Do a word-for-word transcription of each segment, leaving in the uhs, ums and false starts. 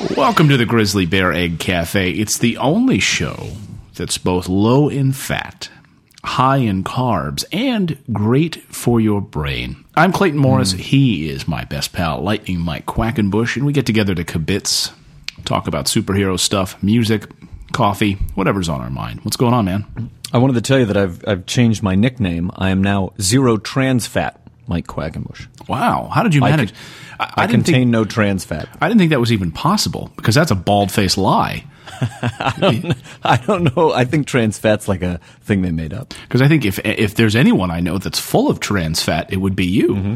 Welcome to the Grizzly Bear Egg Cafe. It's the only show that's both low in fat, high in carbs, and great for your brain. I'm Clayton Morris. Mm. He is my best pal, Lightning Mike Quackenbush, and we get together to kibitz, talk about superhero stuff, music, coffee, whatever's on our mind. What's going on, man? I wanted to tell you that I've I've changed my nickname. I am now Zero Trans Fat Mike Quackenbush. Wow. How did you manage? I, I, I, I contain think, no trans fat. I didn't think that was even possible, because that's a bald-faced lie. I, don't, I don't know. I think trans fat's like a thing they made up. Because I think if if there's anyone I know that's full of trans fat, it would be you. Mm-hmm.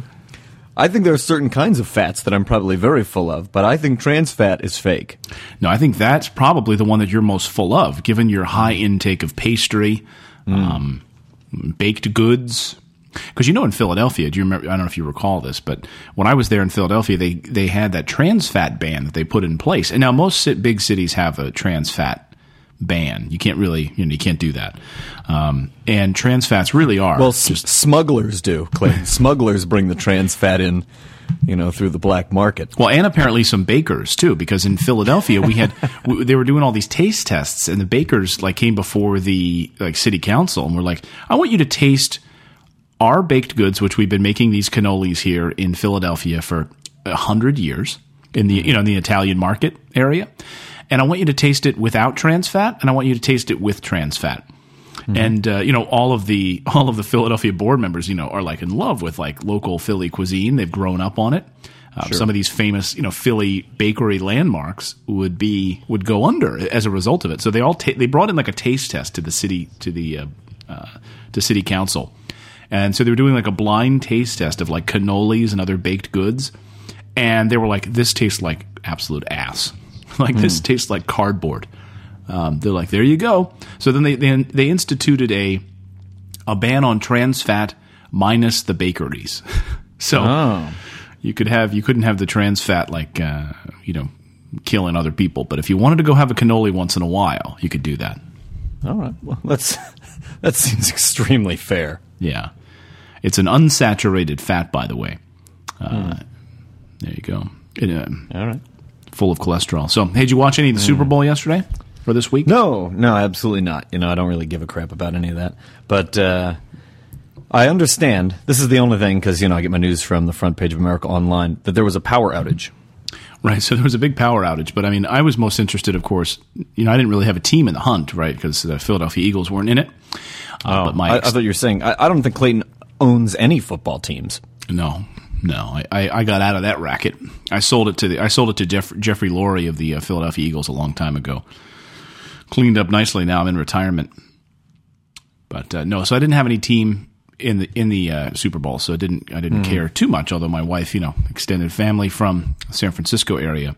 I think there are certain kinds of fats that I'm probably very full of, but I think trans fat is fake. No, I think that's probably the one that you're most full of, given your high intake of pastry, mm. um, baked goods. Because you know in Philadelphia, do you remember? I don't know if you recall this, but when I was there in Philadelphia, they, they had that trans fat ban that they put in place. And now most big cities have a trans fat ban. You can't really, you know, you can't do that. Um, and trans fats really are. Well, just, s- smugglers do, Clay. Smugglers bring the trans fat in, you know, through the black market. Well, and apparently some bakers too, because in Philadelphia we had we, they were doing all these taste tests, and the bakers like came before the like city council and were like, "I want you to taste our baked goods, which we've been making these cannolis here in Philadelphia for a hundred years in the you know in the Italian market area, and I want you to taste it without trans fat, and I want you to taste it with trans fat." Mm-hmm. And uh, you know all of the all of the Philadelphia board members, you know, are like in love with like local Philly cuisine. They've grown up on it. Uh, sure. Some of these famous, you know, Philly bakery landmarks would be would go under as a result of it. So they all ta- they brought in like a taste test to the city to the uh, uh, to city council. And so they were doing like a blind taste test of like cannolis and other baked goods. And they were like, this tastes like absolute ass. like mm. this tastes like cardboard. Um, they're like, there you go. So then they, they, they instituted a, a ban on trans fat minus the bakeries. so oh. you could have, you couldn't have the trans fat like, uh, you know, killing other people. But if you wanted to go have a cannoli once in a while, you could do that. All right. Well, that's, that seems extremely fair. Yeah. It's an unsaturated fat, by the way. Uh, mm. There you go. It, uh, All right. Full of cholesterol. So, hey, did you watch any of the mm. Super Bowl yesterday or this week? No, no, absolutely not. You know, I don't really give a crap about any of that. But uh, I understand. This is the only thing, because, you know, I get my news from the front page of America Online, that there was a power outage. Right, so there was a big power outage. But, I mean, I was most interested, of course, you know, I didn't really have a team in the hunt, right, because the Philadelphia Eagles weren't in it. Uh, oh, but my ex- I, I thought you were saying, I, I don't think Clayton owns any football teams. No, no, I, I, I got out of that racket. I sold it to the I sold it to Jeff, Jeffrey Lurie of the uh, Philadelphia Eagles a long time ago. Cleaned up nicely. Now I'm in retirement. But uh, no, so I didn't have any team in the in the uh, Super Bowl, so I didn't I didn't mm. care too much. Although my wife, you know, extended family from the San Francisco area.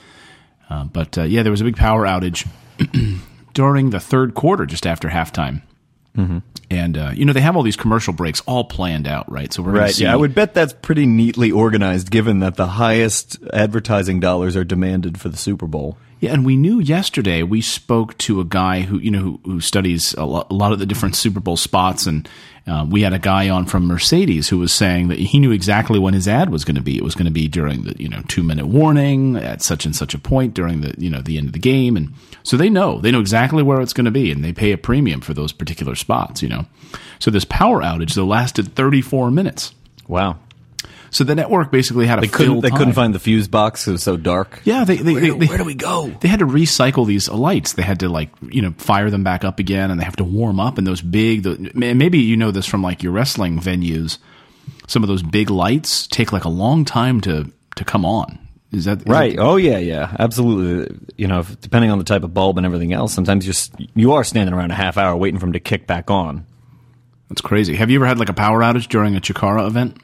Uh, but uh, yeah, there was a big power outage during the third quarter, just after halftime. Mm-hmm. And, uh, you know, they have all these commercial breaks all planned out, right? So we're right, gonna see. Yeah, I would bet that's pretty neatly organized, given that the highest advertising dollars are demanded for the Super Bowl. Yeah, and we knew yesterday, we spoke to a guy who, you know, who, who studies a lot, a lot of the different Super Bowl spots, and uh, we had a guy on from Mercedes who was saying that he knew exactly when his ad was going to be. It was going to be during the, you know, two-minute warning at such and such a point during the, you know, the end of the game, and so they know. They know exactly where it's going to be, and they pay a premium for those particular spots, you know. So this power outage that lasted thirty-four minutes. Wow. So the network basically had a they couldn't fill they time. couldn't find the fuse box. It was so dark. Yeah, they, they, where, they, do, they where do we go? They had to recycle these lights. They had to like you know fire them back up again, and they have to warm up. And those big, the, maybe you know this from like your wrestling venues. Some of those big lights take like a long time to to come on. Is that is right? It, oh yeah, yeah, absolutely. You know, if, depending on the type of bulb and everything else, sometimes you're you are standing around a half hour waiting for them to kick back on. That's crazy. Have you ever had like a power outage during a Chikara event?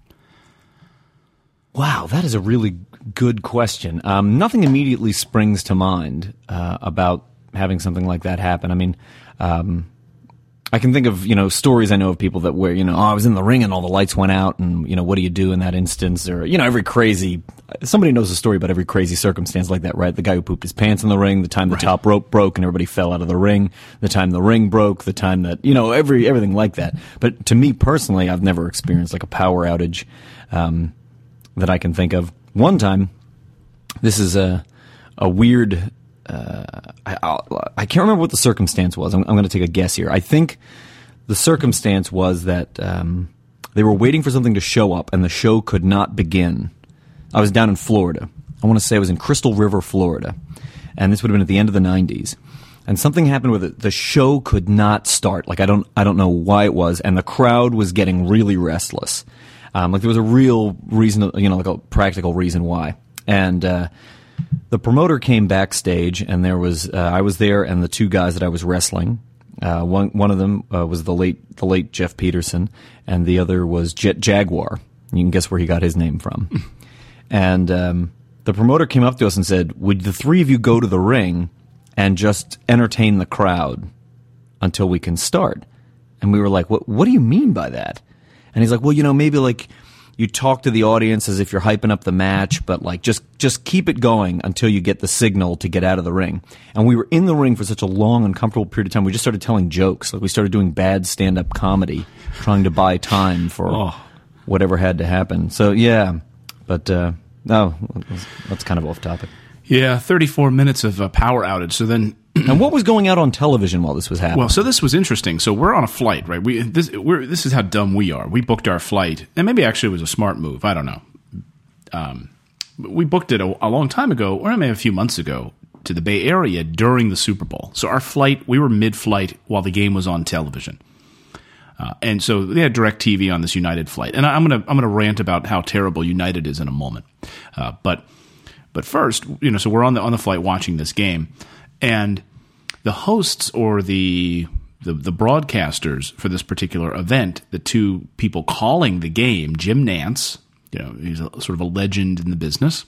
Wow, that is a really good question. Um, nothing immediately springs to mind uh, about having something like that happen. I mean, um, I can think of, you know, stories I know of people that where, you know, oh, I was in the ring and all the lights went out and, you know, what do you do in that instance? Or, you know, every crazy, somebody knows a story about every crazy circumstance like that, right? The guy who pooped his pants in the ring, the time the right. top rope broke and everybody fell out of the ring, the time the ring broke, the time that, you know, every, everything like that. But to me personally, I've never experienced like a power outage, um, that I can think of. One time, this is a, a weird. Uh, I, I'll, I can't remember what the circumstance was. I'm, I'm going to take a guess here. I think the circumstance was that um, they were waiting for something to show up, and the show could not begin. I was down in Florida. I want to say I was in Crystal River, Florida, and this would have been at the end of the nineties. And something happened where the, the show could not start. Like I don't, I don't know why it was, and the crowd was getting really restless. Um, like there was a real reason, you know, like a practical reason why. And uh, the promoter came backstage, and there was uh, I was there, and the two guys that I was wrestling. Uh, one one of them uh, was the late the late Jeff Peterson, and the other was Jet Jaguar. You can guess where he got his name from. And um, the promoter came up to us and said, "Would the three of you go to the ring and just entertain the crowd until we can start?" And we were like, "What? What do you mean by that?" And he's like, "Well, you know, maybe like you talk to the audience as if you're hyping up the match, but like just just keep it going until you get the signal to get out of the ring." And we were in the ring for such a long, uncomfortable period of time. We just started telling jokes. Like we started doing bad stand-up comedy, trying to buy time for oh. whatever had to happen. So yeah, but uh, no, that's kind of off topic. Yeah, thirty-four minutes of a power outage. So then, and what was going out on television while this was happening? Well, so this was interesting. So we're on a flight, right? We this we're this is how dumb we are. We booked our flight, and maybe actually it was a smart move. I don't know. Um, we booked it a, a long time ago, or maybe a few months ago, to the Bay Area during the Super Bowl. So our flight, we were mid-flight while the game was on television. Uh, and so they had DirecTV on this United flight. And I, I'm gonna I'm gonna rant about how terrible United is in a moment, uh, but. But first, you know, so we're on the on the flight watching this game, and the hosts or the, the the broadcasters for this particular event, the two people calling the game, Jim Nantz, you know, he's a, sort of a legend in the business,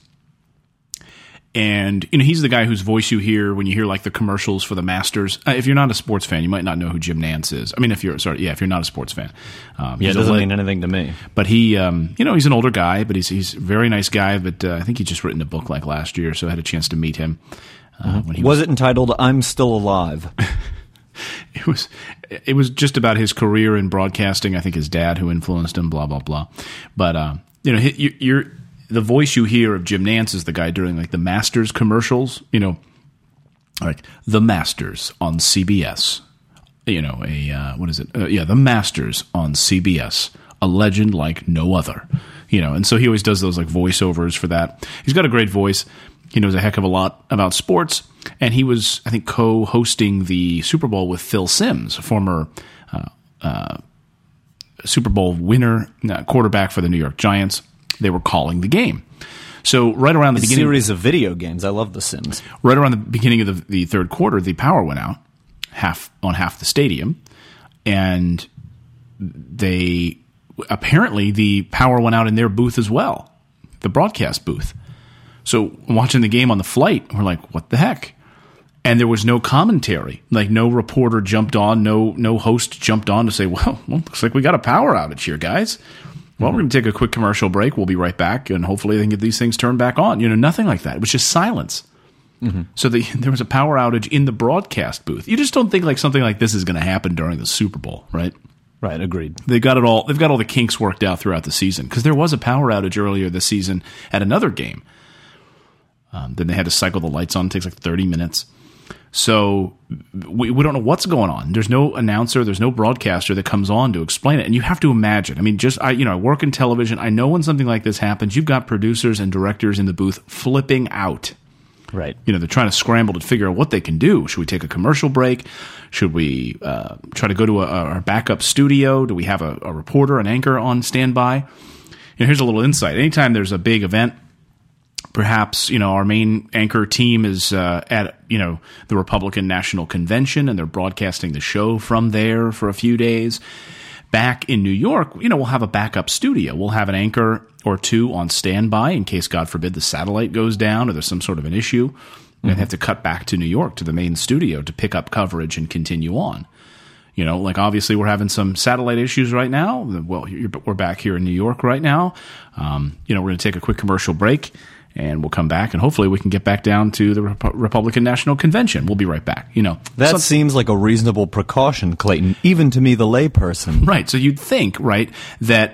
and you know, he's the guy whose voice you hear when you hear like the commercials for the Masters. Uh, if you're not a sports fan, you might not know who Jim Nantz is. I mean, if you're sorry, yeah, if you're not a sports fan, um, yeah, it doesn't le- mean anything to me. But he, um, you know, he's an older guy, but he's he's a very nice guy. But uh, I think he just written a book like last year, so I had a chance to meet him. Uh, mm-hmm. when he was, was it entitled "I'm Still Alive"? It was it was just about his career in broadcasting. I think his dad who influenced him. Blah blah blah. But uh, you know, you, you're. The voice you hear of Jim Nantz is the guy during like the Masters commercials, you know, like the Masters on C B S, you know, a, uh, what is it? Uh, yeah, the Masters on C B S, a legend like no other, you know, and so he always does those like voiceovers for that. He's got a great voice. He knows a heck of a lot about sports, and he was, I think, co-hosting the Super Bowl with Phil Simms, a former uh, uh, Super Bowl winner, uh, quarterback for the New York Giants. They were calling the game. So right around the a beginning... series of video games. I love The Sims. Right around the beginning of the, the third quarter, the power went out half on half the stadium. And they... Apparently, the power went out in their booth as well. The broadcast booth. So watching the game on the flight, we're like, what the heck? And there was no commentary. Like, no reporter jumped on, no no host jumped on to say, well, well looks like we got a power outage here, guys. Well, we're going to take a quick commercial break. We'll be right back, and hopefully they can get these things turned back on. You know, nothing like that. It was just silence. Mm-hmm. So the, there was a power outage in the broadcast booth. You just don't think like something like this is going to happen during the Super Bowl, right? Right, agreed. They got it all. They've got all the kinks worked out throughout the season because there was a power outage earlier this season at another game. Um, then they had to cycle the lights on. It takes like thirty minutes. So we, we don't know what's going on. There's no announcer, there's no broadcaster that comes on to explain it. And you have to imagine. I mean, just I, you know, I work in television. I know when something like this happens, you've got producers and directors in the booth flipping out. Right. You know, they're trying to scramble to figure out what they can do. Should we take a commercial break? Should we uh, try to go to a, our backup studio? Do we have a, a reporter, an anchor on standby? You know, here's a little insight. Anytime there's a big event, perhaps, you know, our main anchor team is uh, at, you know, the Republican National Convention, and they're broadcasting the show from there for a few days. Back in New York, you know, we'll have a backup studio. We'll have an anchor or two on standby in case, God forbid, the satellite goes down or there's some sort of an issue. Mm-hmm. And have to cut back to New York to the main studio to pick up coverage and continue on. You know, like obviously we're having some satellite issues right now. Well, we're back here in New York right now. Um, you know, we're going to take a quick commercial break. And we'll come back, and hopefully we can get back down to the Rep- Republican National Convention. We'll be right back. You know, that some, seems like a reasonable precaution, Clayton, even to me, the layperson. Right. So you'd think, right, that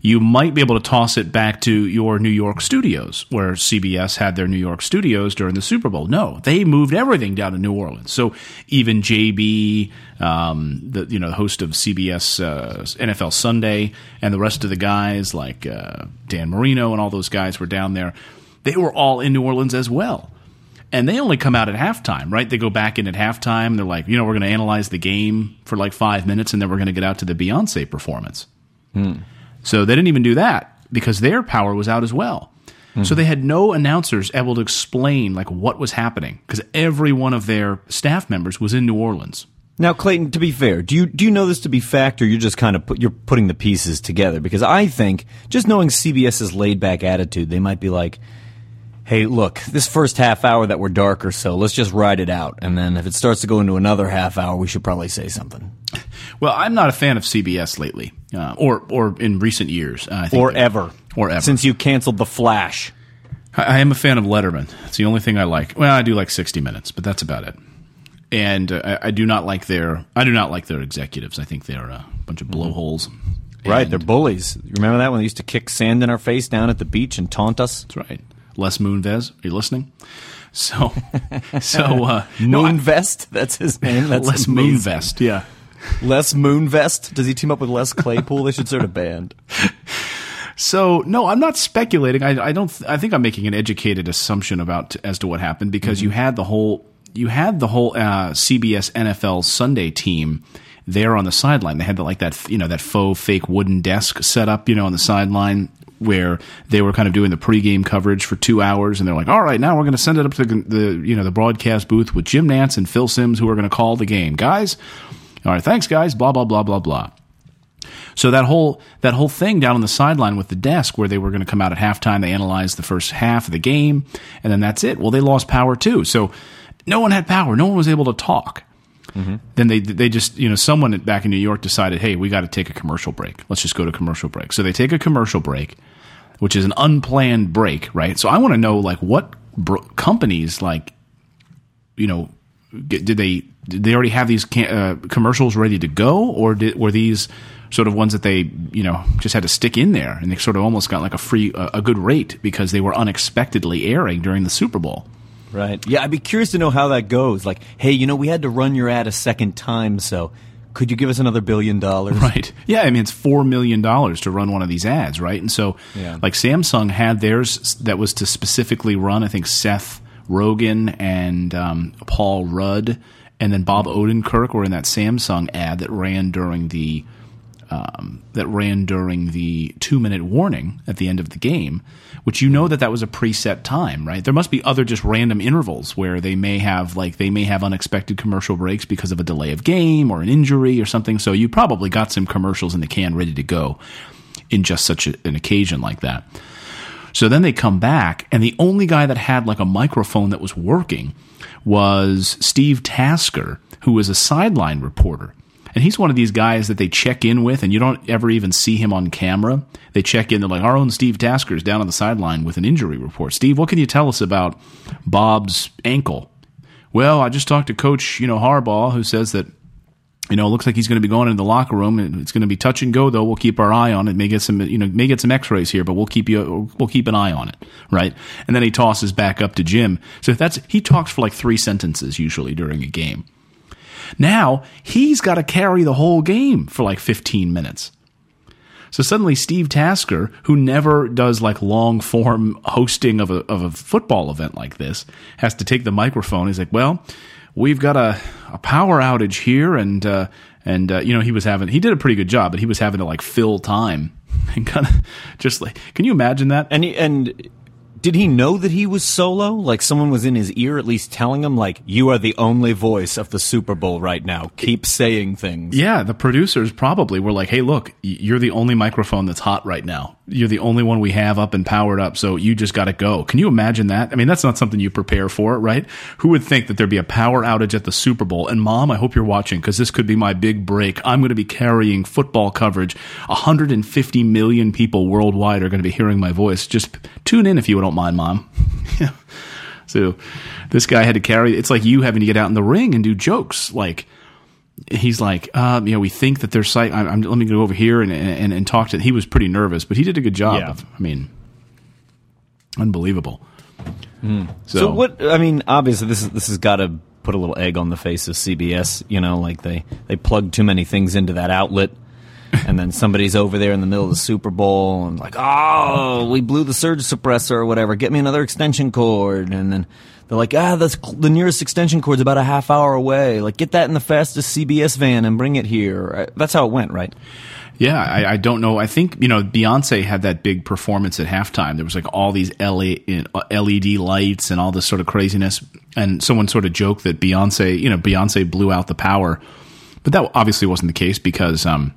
you might be able to toss it back to your New York studios, where C B S had their New York studios during the Super Bowl. No, they moved everything down to New Orleans. So even J B, um, the you know the host of C B S uh, N F L Sunday, and the rest of the guys like uh, Dan Marino and all those guys were down there. They were all in New Orleans as well. And they only come out at halftime, right? They go back in at halftime. They're like, you know, we're going to analyze the game for like five minutes, and then we're going to get out to the Beyonce performance. Hmm. So they didn't even do that because their power was out as well. Mm-hmm. So they had no announcers able to explain like what was happening because every one of their staff members was in New Orleans. Now, Clayton, to be fair, do you do you know this to be fact, or you're just kind of put, you're putting the pieces together? Because I think just knowing CBS's laid back attitude, they might be like, hey, look, this first half hour that we're dark or so, let's just ride it out. And then if it starts to go into another half hour, we should probably say something. Well, I'm not a fan of C B S lately, uh, or or in recent years. Uh, I think or that, ever. Or ever. Since you canceled The Flash. I, I am a fan of Letterman. It's the only thing I like. Well, I do like sixty minutes, but that's about it. And uh, I, I do not like their I do not like their executives. I think they're a bunch of blowholes. Right, they're bullies. You remember that when they used to kick sand in our face down at the beach and taunt us? That's right. Les Moonves, are you listening? So, so uh, Moonvest, no, that's his name. That's Les amazing. Moonvest, yeah. Les Moonvest. Does he team up with Les Claypool? They should start a band. So no, I'm not speculating. I, I don't. Th- I think I'm making an educated assumption about as to what happened because mm-hmm. you had the whole you had the whole uh, C B S N F L Sunday team there on the sideline. They had the, like that you know that faux fake wooden desk set up you know on the sideline where they were kind of doing the pregame coverage for two hours, and they're like, "All right, now we're going to send it up to the, the you know the broadcast booth with Jim Nantz and Phil Simms, who are going to call the game, guys. All right, thanks, guys. Blah blah blah blah blah." So that whole that whole thing down on the sideline with the desk where they were going to come out at halftime, they analyzed the first half of the game, and then that's it. Well, they lost power too. So no one had power. No one was able to talk. Mm-hmm. Then they they just, you know, someone back in New York decided, hey, we got to take a commercial break. Let's just go to commercial break. So they take a commercial break, which is an unplanned break, right? So I want to know, like, what bro- companies, like, you know, did they did they already have these can- uh, commercials ready to go, or did, were these sort of ones that they, you know, just had to stick in there, and they sort of almost got like a free, uh, a good rate because they were unexpectedly airing during the Super Bowl. Right. Yeah, I'd be curious to know how that goes. Like, hey, you know, we had to run your ad a second time, so could you give us another billion dollars? Right. Yeah, I mean, it's four million dollars to run one of these ads, right? And so, yeah. like, Samsung had theirs that was to specifically run, I think, Seth Rogen and um, Paul Rudd, and then Bob Odenkirk were in that Samsung ad that ran during the um, that ran during the two-minute warning at the end of the game, which you know that that was a preset time, right? There must be other just random intervals where they may have like they may have unexpected commercial breaks because of a delay of game or an injury or something. So you probably got some commercials in the can ready to go in just such a, an occasion like that. So then they come back, and the only guy that had like a microphone that was working was Steve Tasker, who was a sideline reporter. And he's one of these guys that they check in with, and you don't ever even see him on camera. They check in, they're like, our own Steve Tasker is down on the sideline with an injury report. Steve, what can you tell us about Bob's ankle? Well, I just talked to Coach, you know, Harbaugh, who says that, you know, it looks like he's going to be going into the locker room. It's going to be touch and go, though. We'll keep our eye on it. May get some, you know, may get some X-rays here, but we'll keep you, we'll keep an eye on it, right? And then he tosses back up to Jim. So that's he talks for like three sentences usually during a game. Now he's got to carry the whole game for like fifteen minutes. So suddenly Steve Tasker, who never does like long form hosting of a of a football event like this, has to take the microphone. He's like, "Well, we've got a, a power outage here," and uh, and uh, you know he was having he did a pretty good job, but he was having to like fill time and kind of just like, can you imagine that? And he, and did he know that he was solo? Like someone was in his ear at least telling him, like, you are the only voice of the Super Bowl right now. Keep saying things. Yeah, the producers probably were like, hey, look, you're the only microphone that's hot right now. You're the only one we have up and powered up, so you just got to go. Can you imagine that? I mean, that's not something you prepare for, right? Who would think that there'd be a power outage at the Super Bowl? And, Mom, I hope you're watching because this could be my big break. I'm going to be carrying football coverage. one hundred fifty million people worldwide are going to be hearing my voice. Just tune in if you don't mind, Mom. Yeah. So this guy had to carry – it's like you having to get out in the ring and do jokes like – he's like, uh, you know, we think that there's site. I'm, I'm, let me go over here and, and and talk to. He was pretty nervous, but he did a good job. Yeah. Of, I mean, unbelievable. Mm. So, so what? I mean, obviously, this is this has got to put a little egg on the face of C B S. You know, like they they plugged too many things into that outlet. And then somebody's over there in the middle of the Super Bowl and like, oh, we blew the surge suppressor or whatever. Get me another extension cord. And then they're like, ah, that's, the nearest extension cord's about a half hour away. Like, get that in the fastest C B S van and bring it here. That's how it went, right? Yeah, I, I don't know. I think, you know, Beyonce had that big performance at halftime. There was like all these L E D lights and all this sort of craziness. And someone sort of joked that Beyonce, you know, Beyonce blew out the power. But that obviously wasn't the case because, um,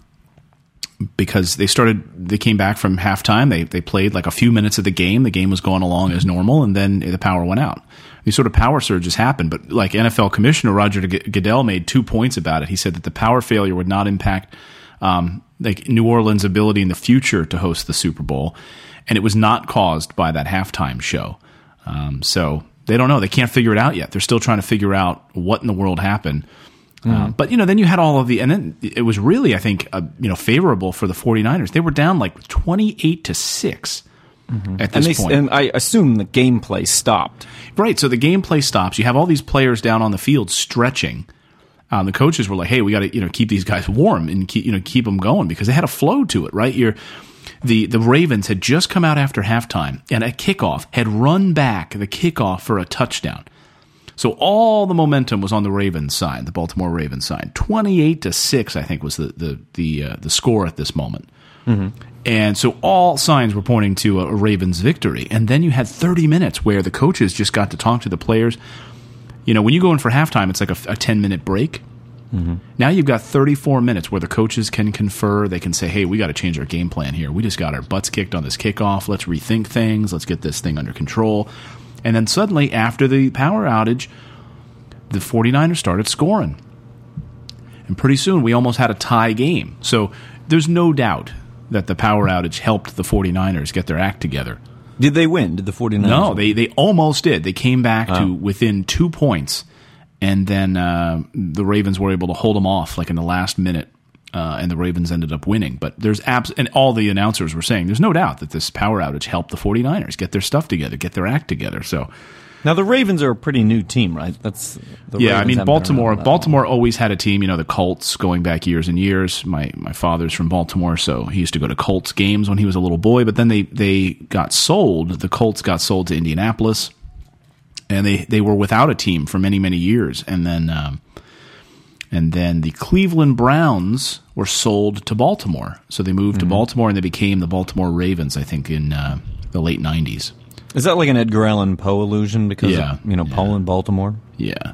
because they started, they came back from halftime. They they played like a few minutes of the game. The game was going along as normal, and then the power went out. These sort of power surges happen, but like N F L Commissioner Roger Goodell made two points about it. He said that the power failure would not impact um, like New Orleans' ability in the future to host the Super Bowl, and it was not caused by that halftime show. Um, so they don't know. They can't figure it out yet. They're still trying to figure out what in the world happened. Uh, but, you know, then you had all of the – and then it was really, I think, uh, you know, favorable for the 49ers. They were down like twenty-eight to six mm-hmm. at this and they, point. And I assume the gameplay stopped. Right. So the gameplay stops. You have all these players down on the field stretching. Um, the coaches were like, hey, we got to, you know, keep these guys warm and keep, you know, keep them going because they had a flow to it, right? You're, the, the Ravens had just come out after halftime and at kickoff had run back the kickoff for a touchdown. So all the momentum was on the Ravens side, the Baltimore Ravens side. twenty-eight to six, I think, was the the the, uh, the score at this moment. Mm-hmm. And so all signs were pointing to a, a Ravens victory. And then you had thirty minutes where the coaches just got to talk to the players. You know, when you go in for halftime, it's like a, a ten-minute break. Mm-hmm. Now you've got thirty-four minutes where the coaches can confer. They can say, hey, we got to change our game plan here. We just got our butts kicked on this kickoff. Let's rethink things. Let's get this thing under control. And then suddenly, after the power outage, the 49ers started scoring. And pretty soon, we almost had a tie game. So there's no doubt that the power outage helped the 49ers get their act together. Did they win? Did the 49ers No, win? they, they almost did. They came back oh. to within two points, and then uh, the Ravens were able to hold them off like in the last minute. Uh, and the Ravens ended up winning. But there's abs- and all the announcers were saying there's no doubt that this power outage helped the 49ers get their stuff together, get their act together. So now the Ravens are a pretty new team, right? That's the yeah. Ravens I mean, haven't Baltimore. been Baltimore always had a team. You know, the Colts going back years and years. My my father's from Baltimore, so he used to go to Colts games when he was a little boy. But then they they got sold. The Colts got sold to Indianapolis, and they they were without a team for many many years, and then. Um, And then the Cleveland Browns were sold to Baltimore. So they moved mm-hmm. to Baltimore, and they became the Baltimore Ravens, I think, in uh, the late nineties. Is that like an Edgar Allan Poe illusion because yeah. of, you know, yeah. Poe and Baltimore? Yeah.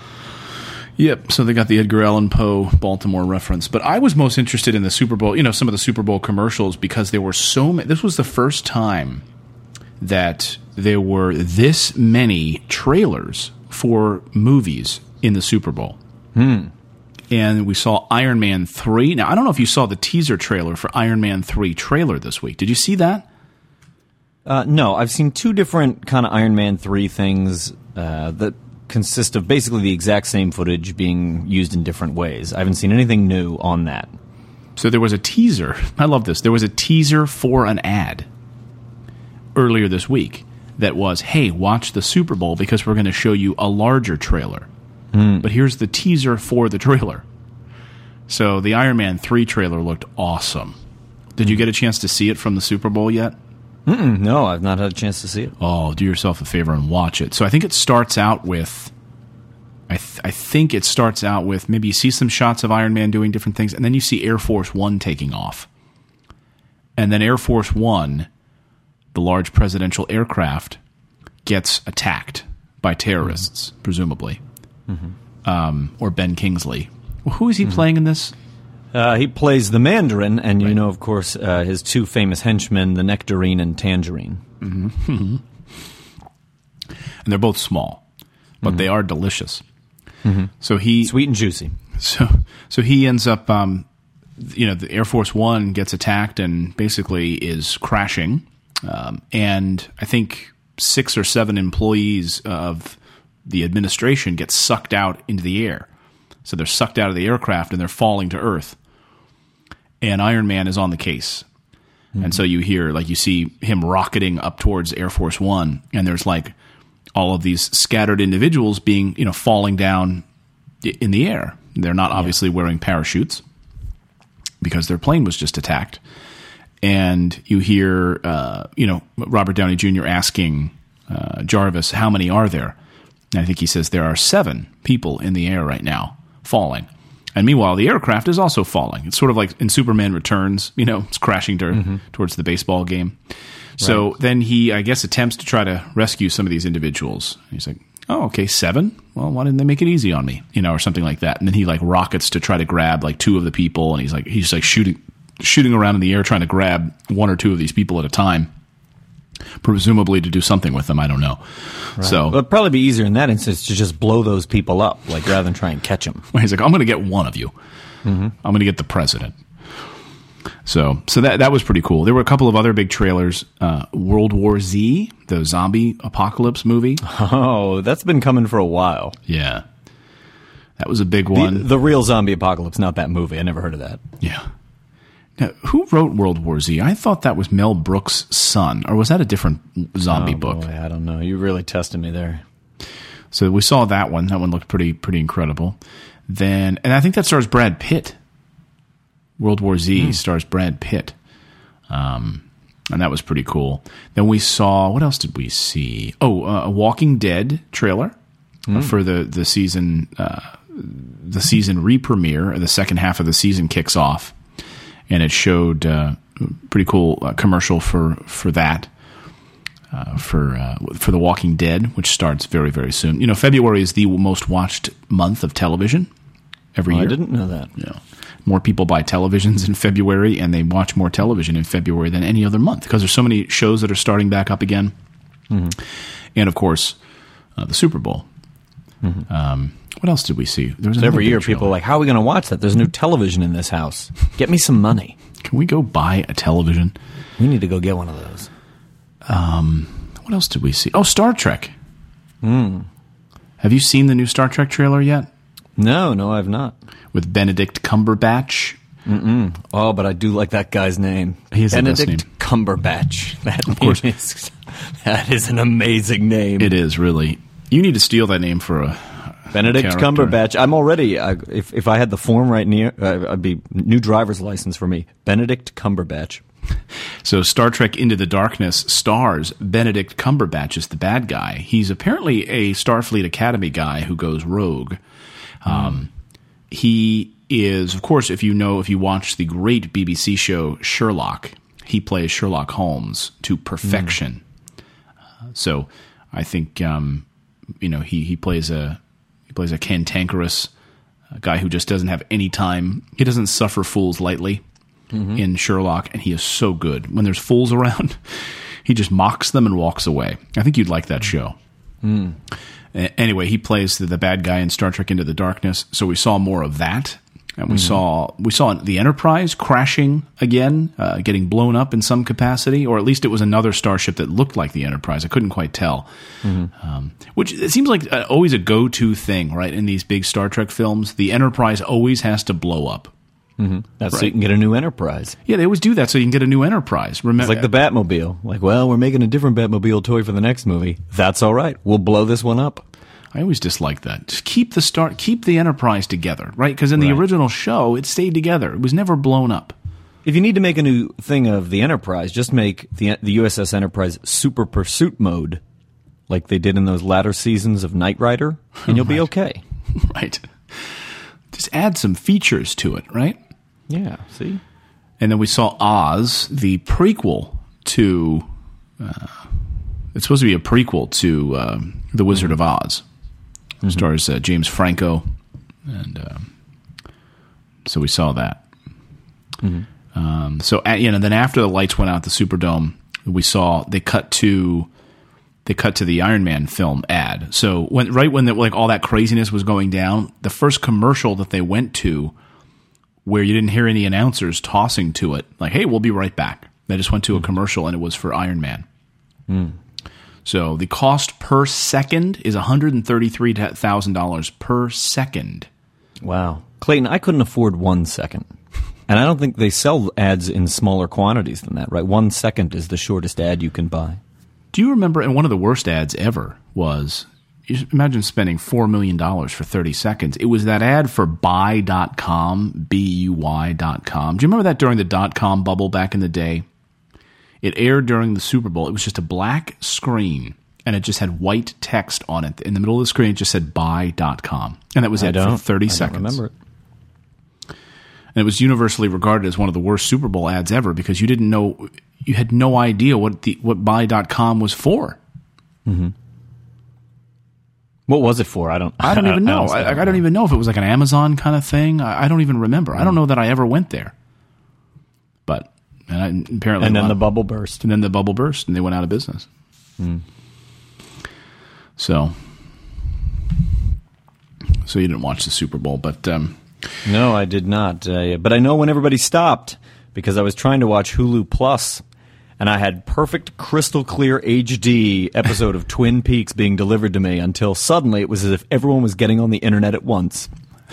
Yep, so they got the Edgar Allan Poe Baltimore reference. But I was most interested in the Super Bowl, you know, some of the Super Bowl commercials because there were so many. This was the first time that there were this many trailers for movies in the Super Bowl. Hmm. And we saw Iron Man three. Now, I don't know if you saw the teaser trailer for Iron Man three trailer this week. Did you see that? Uh, no, I've seen two different kind of Iron Man three things uh, that consist of basically the exact same footage being used in different ways. I haven't seen anything new on that. So there was a teaser. I love this. There was a teaser for an ad earlier this week that was, hey, watch the Super Bowl because we're going to show you a larger trailer. Mm. But here's the teaser for the trailer. So the Iron Man three trailer looked awesome. Did you get a chance to see it from the Super Bowl yet? Mm-mm, no, I've not had a chance to see it. Oh, do yourself a favor and watch it. So I think it starts out with, I, th- I think it starts out with maybe you see some shots of Iron Man doing different things, and then you see Air Force One taking off. And then Air Force One, the large presidential aircraft, gets attacked by terrorists, mm-hmm. presumably. Mm-hmm. Um, or Ben Kingsley. Well, who is he mm-hmm. playing in this? Uh, he plays the Mandarin, and right. you know, of course, uh, his two famous henchmen, the Nectarine and Tangerine. Mm-hmm. And they're both small, but mm-hmm. they are delicious. Mm-hmm. So he sweet and juicy. So, so he ends up, um, you know, the Air Force One gets attacked and basically is crashing, um, and I think six or seven employees of the administration get sucked out into the air. So they're sucked out of the aircraft and they're falling to Earth. And Iron Man is on the case. Mm-hmm. And so you hear, like, you see him rocketing up towards Air Force One, and there's like all of these scattered individuals being, you know, falling down in the air. They're not obviously yeah. wearing parachutes because their plane was just attacked. And you hear, uh, you know, Robert Downey Junior asking uh, Jarvis, how many are there? And I think he says there are seven people in the air right now falling. And meanwhile, the aircraft is also falling. It's sort of like in Superman Returns, you know, it's crashing to, mm-hmm. towards the baseball game. So right. then he, I guess, attempts to try to rescue some of these individuals. He's like, oh, okay, seven? Well, why didn't they make it easy on me? You know, or something like that. And then he like rockets to try to grab like two of the people, and he's like, he's like shooting, shooting around in the air trying to grab one or two of these people at a time, presumably to do something with them. I don't know. Right. So well, it'd probably be easier in that instance to just blow those people up, like rather than try and catch them. He's like, I'm going to get one of you. Mm-hmm. I'm going to get the president. So, so that that was pretty cool. There were a couple of other big trailers. Uh, World War Z, the zombie apocalypse movie. Oh, that's been coming for a while. Yeah, that was a big one. The, the real zombie apocalypse, not that movie. I never heard of that. Yeah. Now, who wrote World War Z? I thought that was Mel Brooks' son, or was that a different zombie oh, book? Boy, I don't know. You really tested me there. So we saw that one. That one looked pretty pretty incredible. Then, and I think that stars Brad Pitt. World War Z mm. stars Brad Pitt. Um, and that was pretty cool. Then we saw, what else did we see? Oh, uh, a Walking Dead trailer mm. for the, the season, uh, the season re-premiere, or the second half of the season kicks off. And it showed uh, pretty cool uh, commercial for, for that. Uh, for uh, for The Walking Dead, which starts very, very soon. You know, February is the most watched month of television every oh, year. I didn't know that. Yeah. More people buy televisions in February, and they watch more television in February than any other month because there's so many shows that are starting back up again. Mm-hmm. And, of course, uh, the Super Bowl. Mm-hmm. Um, what else did we see? There was every year people are like, how are we going to watch that? There's new television in this house. Get me some money. Can we go buy a television? We need to go get one of those. Um, what else did we see? Oh, Star Trek. Mm. Have you seen the new Star Trek trailer yet? No, no, I've not. With Benedict Cumberbatch. Mm-mm. Oh, but I do like that guy's name. He is Benedict the best name. Cumberbatch. That of course. Is, that is an amazing name. It is, really. You need to steal that name for a Benedict character. Cumberbatch. I'm already, I, if, if I had the form right near, uh, I'd be new driver's license for me. Benedict Cumberbatch. So Star Trek Into the Darkness stars Benedict Cumberbatch as the bad guy. He's apparently a Starfleet Academy guy who goes rogue. Um, he is, of course, if you know, if you watch the great B B C show Sherlock, he plays Sherlock Holmes to perfection. Mm. Uh, so I think, um, you know, he, he plays a he plays a cantankerous uh, guy who just doesn't have any time. He doesn't suffer fools lightly mm-hmm. in Sherlock, and he is so good. When there's fools around, he just mocks them and walks away. I think you'd like that show. Mm. Anyway, he plays the, the bad guy in Star Trek Into the Darkness, so we saw more of that. And we mm-hmm. saw we saw the Enterprise crashing again, uh, getting blown up in some capacity, or at least it was another starship that looked like the Enterprise. I couldn't quite tell. Mm-hmm. Um, which it seems like uh, always a go-to thing, right, in these big Star Trek films. The Enterprise always has to blow up. Mm-hmm. That's right? So you can get a new Enterprise. Yeah, they always do that so you can get a new Enterprise. Remember, it's like the Batmobile. Like, well, we're making a different Batmobile toy for the next movie. That's all right. We'll blow this one up. I always disliked that. Just keep the star, keep the Enterprise together, right? Because in the right. original show, it stayed together. It was never blown up. If you need to make a new thing of the Enterprise, just make the the U S S Enterprise Super Pursuit Mode, like they did in those latter seasons of Knight Rider, and you'll right. be okay. Right. Just add some features to it, right? Yeah. See. And then we saw Oz, the prequel to. Uh, it's supposed to be a prequel to um, The Wizard mm-hmm. of Oz. Mm-hmm. Stars uh, James Franco, and um, so we saw that. Mm-hmm. Um, so at, you know, then after the lights went out at the Superdome, we saw they cut to they cut to the Iron Man film ad. So when right when the, like all that craziness was going down, the first commercial that they went to, where you didn't hear any announcers tossing to it, like, "Hey, we'll be right back." They just went to a commercial, and it was for Iron Man. Mm. So the cost per second is one hundred thirty-three thousand dollars per second. Wow. Clayton, I couldn't afford one second. And I don't think they sell ads in smaller quantities than that, right? One second is the shortest ad you can buy. Do you remember, and one of the worst ads ever was, you imagine spending four million dollars for thirty seconds. It was that ad for buy dot com, B U Y dot com. Do you remember that during the dot-com bubble back in the day? It aired during the Super Bowl. It was just a black screen, and it just had white text on it. In the middle of the screen, it just said buy dot com. And that was I it don't, for thirty I seconds. Don't remember it. And it was universally regarded as one of the worst Super Bowl ads ever because you didn't know, you had no idea what the what buy dot com was for. Mm-hmm. What was it for? I don't. I don't even know. I, I, I don't even know if it was like an Amazon kind of thing. I, I don't even remember. Mm. I don't know that I ever went there. But and I, apparently, and then lot, the bubble burst. And then the bubble burst, and they went out of business. Mm. So, so you didn't watch the Super Bowl, but. Um, No, I did not. Uh, but I know when everybody stopped because I was trying to watch Hulu Plus, and I had perfect, crystal clear H D episode of Twin Peaks being delivered to me until suddenly it was as if everyone was getting on the internet at once.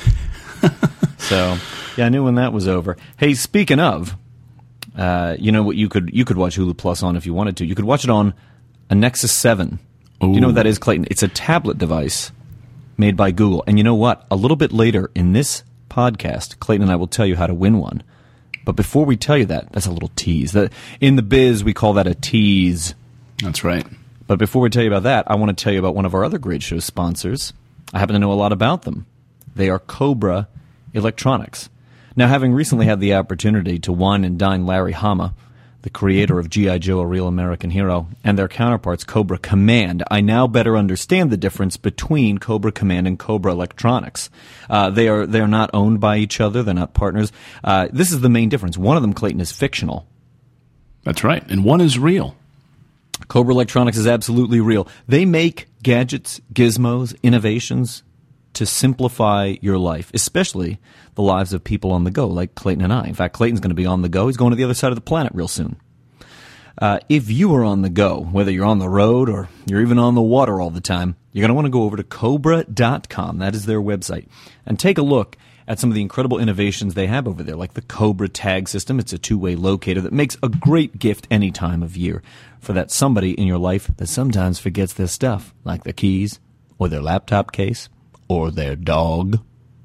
So, yeah, I knew when that was over. Hey, speaking of, uh, you know what you could you could watch Hulu Plus on if you wanted to. You could watch it on a Nexus seven. Ooh. Do you know what that is, Clayton? It's a tablet device made by Google. And you know what? A little bit later in this podcast, Clayton and I will tell you how to win one. But before we tell you that, that's a little tease. That in the biz, we call that a tease. That's right. But before we tell you about that, I want to tell you about one of our other great show sponsors. I happen to know a lot about them. They are Cobra Electronics. Now, having recently had the opportunity to wine and dine Larry Hama, the creator of G I. Joe, A Real American Hero, and their counterparts, Cobra Command, I now better understand the difference between Cobra Command and Cobra Electronics. Uh, they are they are not owned by each other. They're not partners. Uh, this is the main difference. One of them, Clayton, is fictional. That's right. And one is real. Cobra Electronics is absolutely real. They make gadgets, gizmos, innovations to simplify your life, especially the lives of people on the go, like Clayton and I. In fact, Clayton's going to be on the go. He's going to the other side of the planet real soon. Uh, if you are on the go, whether you're on the road or you're even on the water all the time, you're going to want to go over to Cobra dot com. That is their website. And take a look at some of the incredible innovations they have over there, like the Cobra Tag System. It's a two-way locator that makes a great gift any time of year for that somebody in your life that sometimes forgets their stuff, like their keys or their laptop case or their dog.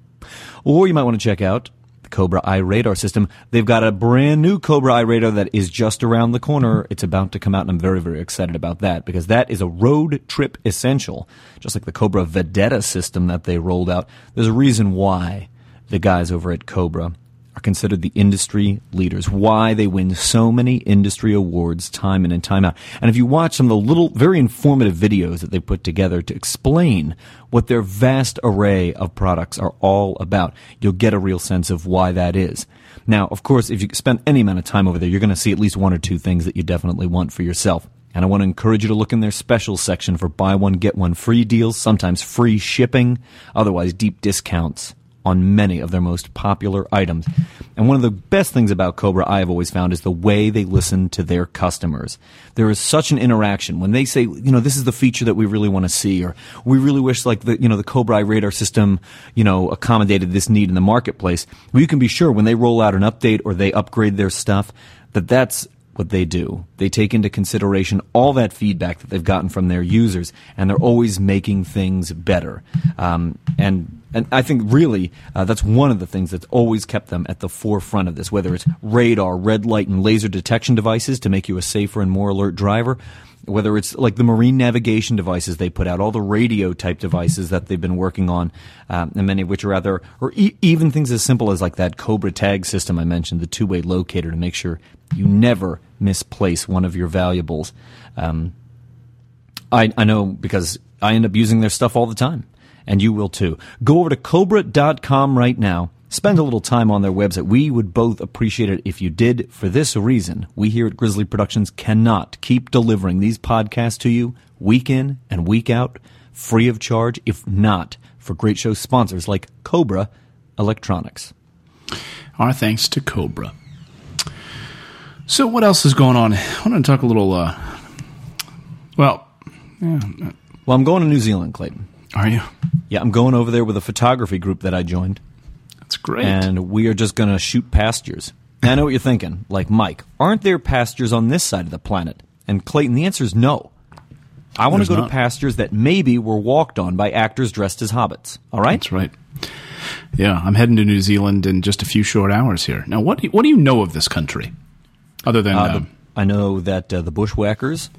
Or you might want to check out the Cobra iRadar system. They've got a brand new Cobra iRadar that is just around the corner. It's about to come out, and I'm very, very excited about that because that is a road trip essential, just like the Cobra Vedetta system that they rolled out. There's a reason why the guys over at Cobra are considered the industry leaders, why they win so many industry awards time in and time out. And if you watch some of the little, very informative videos that they put together to explain what their vast array of products are all about, you'll get a real sense of why that is. Now, of course, if you spend any amount of time over there, you're going to see at least one or two things that you definitely want for yourself. And I want to encourage you to look in their special section for buy one, get one free deals, sometimes free shipping, otherwise deep discounts on many of their most popular items. And one of the best things about Cobra I have always found is the way they listen to their customers. There is such an interaction when they say, you know, this is the feature that we really want to see, or we really wish like the, you know, the Cobra iRadar system, you know, accommodated this need in the marketplace. Well, you can be sure when they roll out an update or they upgrade their stuff that that's what they do. They take into consideration all that feedback that they've gotten from their users, and they're always making things better. Um, and and I think really uh, that's one of the things that's always kept them at the forefront of this, whether it's radar, red light, and laser detection devices to make you a safer and more alert driver, whether it's like the marine navigation devices they put out, all the radio type devices that they've been working on, um, and many of which are rather, or e- even things as simple as like that Cobra Tag system I mentioned, the two-way locator to make sure you never misplace one of your valuables. Um, I, I know because I end up using their stuff all the time, and you will too. Go over to Cobra dot com right now. Spend a little time on their website. We would both appreciate it if you did. For this reason, we here at Grizzly Productions cannot keep delivering these podcasts to you week in and week out, free of charge, if not for great show sponsors like Cobra Electronics. Our thanks to Cobra. So what else is going on? I want to talk a little, uh, well, yeah. Well, I'm going to New Zealand, Clayton. Are you? Yeah, I'm going over there with a photography group that I joined. That's great. And we are just going to shoot pastures. And I know what you're thinking. Like, Mike, aren't there pastures on this side of the planet? And Clayton, the answer is no. I want to go not. to pastures that maybe were walked on by actors dressed as hobbits. All right? That's right. Yeah, I'm heading to New Zealand in just a few short hours here. Now, what do you, what do you know of this country? Other than... Uh, Uh, the, I know that uh, the Bushwhackers,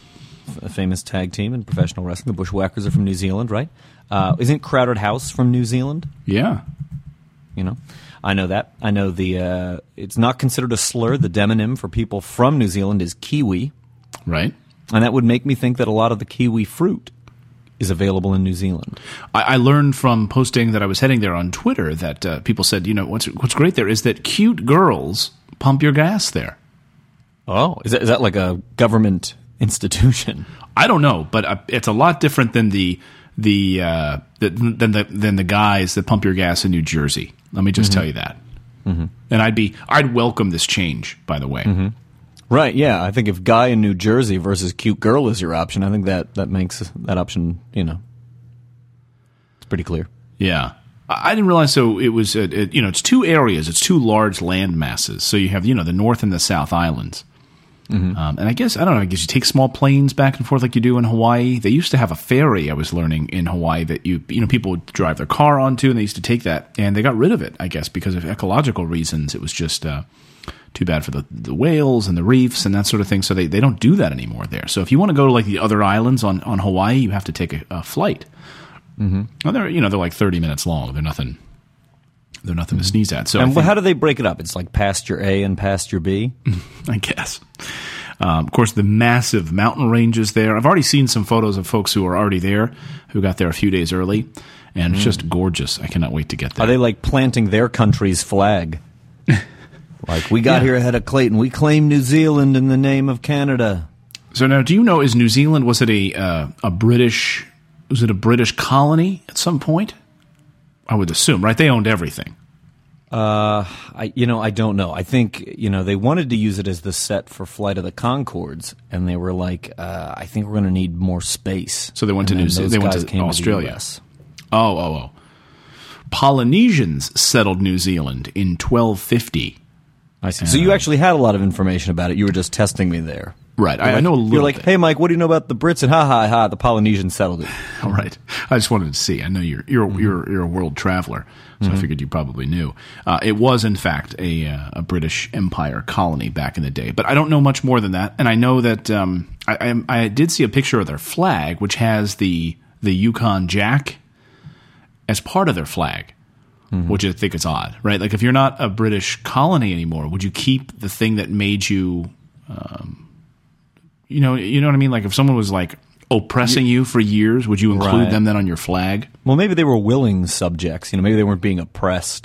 a famous tag team in professional wrestling, the Bushwhackers are from New Zealand, right? Uh, isn't Crowded House from New Zealand? yeah. You know, I know that. I know the. Uh, it's not considered a slur. The demonym for people from New Zealand is Kiwi, Right. and that would make me think that a lot of the kiwi fruit is available in New Zealand. I, I learned from posting that I was heading there on Twitter that uh, people said, you know, what's what's great there is that cute girls pump your gas there. Oh, is that, is that like a government institution? I don't know, but uh, it's a lot different than the the, uh, the than the than the guys that pump your gas in New Jersey. Let me just mm-hmm. tell you that. Mm-hmm. And I'd be I'd welcome this change. By the way, mm-hmm. right? Yeah, I think if guy in New Jersey versus cute girl is your option, I think that that makes that option, you know, it's pretty clear. Yeah. I didn't realize. So it was, uh, it, you know, it's two areas. It's two large land masses. So you have, you know, the North and the South Islands. Mm-hmm. Um, and I guess, I don't know, I guess you take small planes back and forth like you do in Hawaii. They used to have a ferry, I was learning, in Hawaii that you, you know, people would drive their car onto, and they used to take that. And they got rid of it, I guess, because of ecological reasons. It was just uh, too bad for the, the whales and the reefs and that sort of thing. So they, they don't do that anymore there. So if you want to go to like the other islands on, on Hawaii, you have to take a, a flight. Mm-hmm. Well, they're, you know, they're like thirty minutes long. They're nothing. They're nothing to sneeze at. So, and think, how do they break it up? It's like pasture A and pasture B, I guess. Um, of course, the massive mountain ranges there. I've already seen some photos of folks who are already there, who got there a few days early, and it's just gorgeous. I cannot wait to get there. Are they like planting their country's flag? Like, we got Yeah. here ahead of Clayton. We claim New Zealand in the name of Canada. So now, do you know, is New Zealand, was it a uh, a British, was it a British colony at some point? I would assume, right? They owned everything. Uh, I you know I don't know. I think you know they wanted to use it as the set for Flight of the Conchords, and they were like, uh, I think we're going to need more space. So they went And to New then Zealand. those They went guys to came Australia. the U S. Oh, oh, oh. Polynesians settled New Zealand in twelve fifty. I see. So you actually had a lot of information about it. You were just testing me there. Right. I, You're I like- know a little You're like, bit. hey, Mike, what do you know about the Brits? And ha ha ha, the Polynesians settled it. All right. I just wanted to see. I know you're you're Mm-hmm. you're, you're a world traveler, so mm-hmm. I figured you probably knew. Uh, it was, in fact, a uh, a British Empire colony back in the day, but I don't know much more than that. And I know that um, I, I I did see a picture of their flag, which has the the Yukon Jack as part of their flag, mm-hmm. which I think is odd, right? Like if you're not a British colony anymore, would you keep the thing that made you? Um, You know, you know what I mean. Like, if someone was like oppressing you for years, would you include Right. them then on your flag? Well, maybe they were willing subjects. You know, maybe they weren't being oppressed.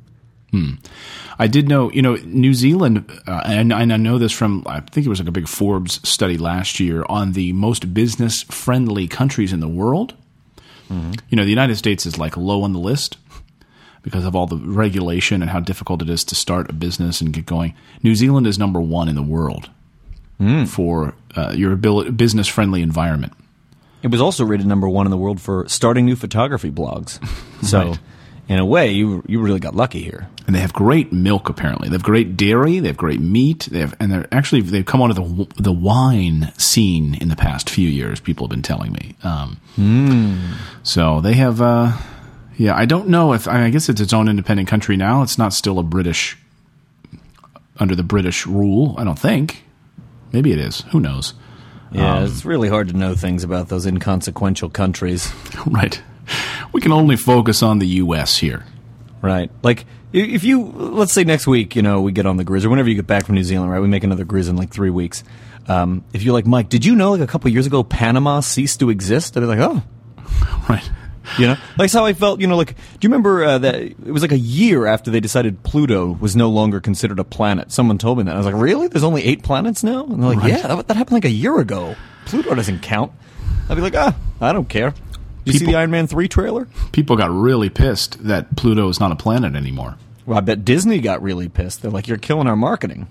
I did know, you know, New Zealand, uh, and, and I know this from, I think it was like a big Forbes study last year on the most business-friendly countries in the world. Mm-hmm. You know, the United States is like low on the list because of all the regulation and how difficult it is to start a business and get going. New Zealand is number one in the world. Mm. For uh, your ability, business-friendly environment. It was also rated number one in the world for starting new photography blogs. So, Right. in a way, you you really got lucky here. And they have great milk. Apparently, they have great dairy. They have great meat. They have, and they're actually they've come onto the the wine scene in the past few years. People have been telling me. Um, mm. So they have. Uh, yeah, I don't know if I, I guess it's its own independent country now. It's not still a British under the British rule. I don't think. Maybe it is. Who knows? Yeah, Um, it's really hard to know things about those inconsequential countries. Right. We can only focus on the U S here. Right. Like, i- if you, let's say next week, you know, we get on the Grizz, or whenever you get back from New Zealand, right, we make another Grizz in like three weeks. Um, if you're like, Mike, did you know like a couple years ago Panama ceased to exist? I'd be like, oh. Right. You know, that's how I felt. You know, like, do you remember uh, that it was like a year after they decided Pluto was no longer considered a planet? Someone told me that. I was like, really? There's only eight planets now? And they're like, Right. yeah, that, that happened like a year ago. Pluto doesn't count. I'd be like, ah, I don't care. Did you see People- the Iron Man three trailer? People got really pissed that Pluto is not a planet anymore. Well, I bet Disney got really pissed. They're like, you're killing our marketing.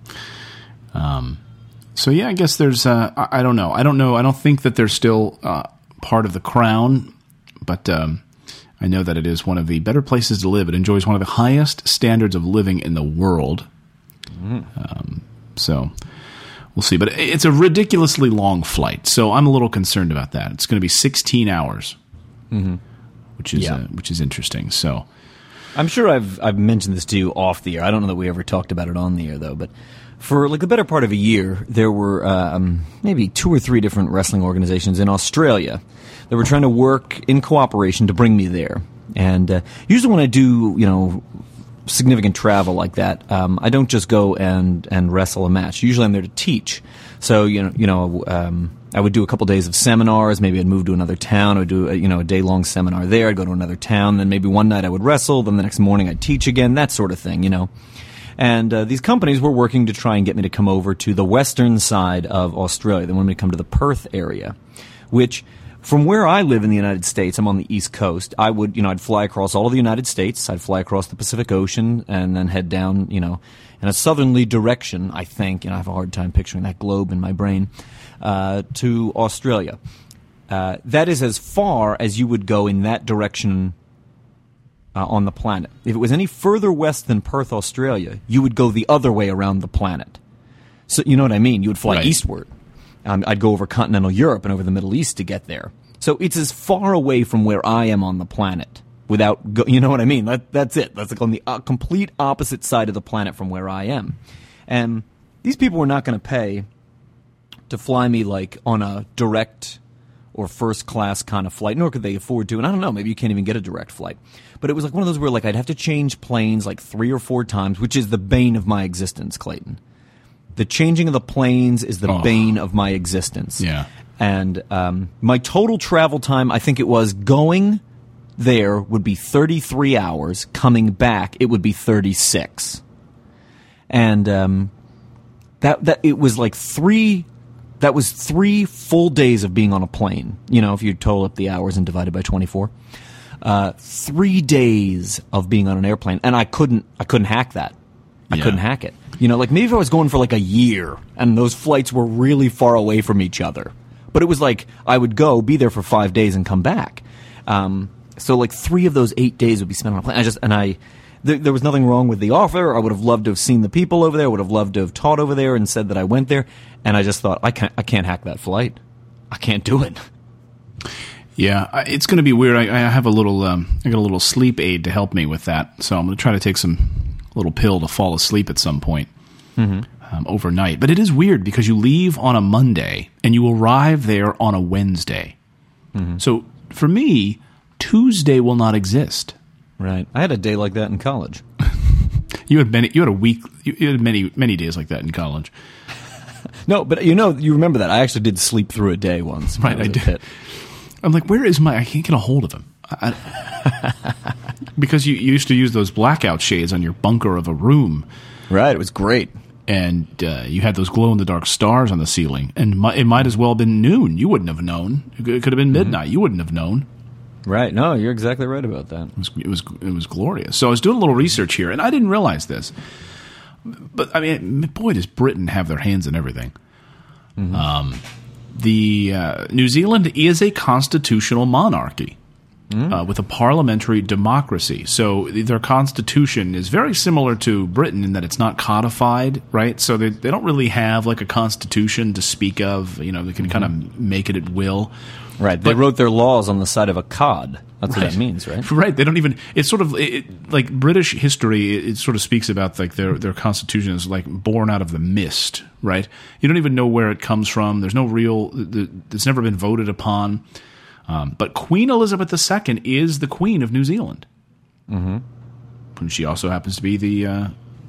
So yeah, I guess there's. Uh, I, I don't know. I don't know. I don't think that they're still uh, part of the crown, but um, I know that it is one of the better places to live. It enjoys one of the highest standards of living in the world. Mm. Um, so we'll see. But it's a ridiculously long flight, so I'm a little concerned about that. It's going to be sixteen hours, mm-hmm. which is yeah. uh, which is interesting. So I'm sure I've I've mentioned this to you off the air. I don't know that we ever talked about it on the air, though. But for like the better part of a year, there were um, maybe two or three different wrestling organizations in Australia that were trying to work in cooperation to bring me there. And uh, usually when I do, you know, significant travel like that, um, I don't just go and, and wrestle a match. Usually I'm there to teach. So, you know, you know, um, I would do a couple days of seminars. Maybe I'd move to another town. I would do a, you know, a day-long seminar there. I'd go to another town. Then maybe one night I would wrestle. Then the next morning I'd teach again, that sort of thing, you know. And uh, these companies were working to try and get me to come over to the western side of Australia. They wanted me to come to the Perth area, which, from where I live in the United States, I'm on the East Coast. I would, you know, I'd fly across all of the United States. I'd fly across the Pacific Ocean and then head down, you know, in a southerly direction, I think, and I have a hard time picturing that globe in my brain, uh, to Australia. Uh, that is as far as you would go in that direction uh, on the planet. If it was any further west than Perth, Australia, you would go the other way around the planet. So, you know what I mean? You would fly right. eastward. Um, I'd go over continental Europe and over the Middle East to get there. So it's as far away from where I am on the planet without, go, you know what I mean? That, that's it. That's like on the uh, complete opposite side of the planet from where I am. And these people were not going to pay to fly me like on a direct or first class kind of flight, nor could they afford to. And I don't know, maybe you can't even get a direct flight. But it was like one of those where like I'd have to change planes like three or four times, which is the bane of my existence, Clayton. The changing of the planes is the oh. bane of my existence. Yeah. And um, my total travel time, I think it was going there would be thirty-three hours. Coming back, it would be thirty-six. And um, that that it was like three. That was three full days of being on a plane. You know, if you total up the hours and divided by twenty-four, uh, three days of being on an airplane, and I couldn't. I couldn't hack that. I yeah. couldn't hack it. You know, like maybe if I was going for like a year and those flights were really far away from each other. But it was like I would go, be there for five days and come back. Um, so like three of those eight days would be spent on a plane. I just, and I, th- there was nothing wrong with the offer. I would have loved to have seen the people over there. I would have loved to have taught over there and said that I went there. And I just thought, I can't, I can't hack that flight. I can't do it. Yeah, I- it's going to be weird. I, I have a little, um, I got a little sleep aid to help me with that. So I'm going to try to take some little pill to fall asleep at some point. Mm-hmm. Um, overnight. But it is weird because you leave on a Monday and you arrive there on a Wednesday. Mm-hmm. So for me, Tuesday will not exist. Right. I had a day like that in college. you had many. You had a week. You had many many days like that in college. No, but you know, you remember that I actually did sleep through a day once. Right, I did. I'm like, where is my? I can't get a hold of him. I, because you, you used to use those blackout shades on your bunker of a room. Right. It was great. And uh, you had those glow-in-the-dark stars on the ceiling. And mi- it might as well have been noon. You wouldn't have known. It could have been midnight. Mm-hmm. You wouldn't have known. Right. No, you're exactly right about that. It was, it was it was glorious. So I was doing a little research here, and I didn't realize this. But, I mean, boy, does Britain have their hands in everything. Mm-hmm. Um, the uh, New Zealand is a constitutional monarchy. Mm-hmm. Uh, with a parliamentary democracy. So their constitution is very similar to Britain in that it's not codified, right? So they they don't really have like a constitution to speak of. You know, they can mm-hmm. kind of make it at will. Right. They but, wrote their laws on the side of a cod. That's right. what that means, right? Right. They don't even. It's sort of it, like British history. It, it sort of speaks about like their their constitution is like born out of the mist, right? You don't even know where it comes from. There's no real. It's never been voted upon. Um, but Queen Elizabeth the Second is the Queen of New Zealand. Mm-hmm. And she also happens to be the uh,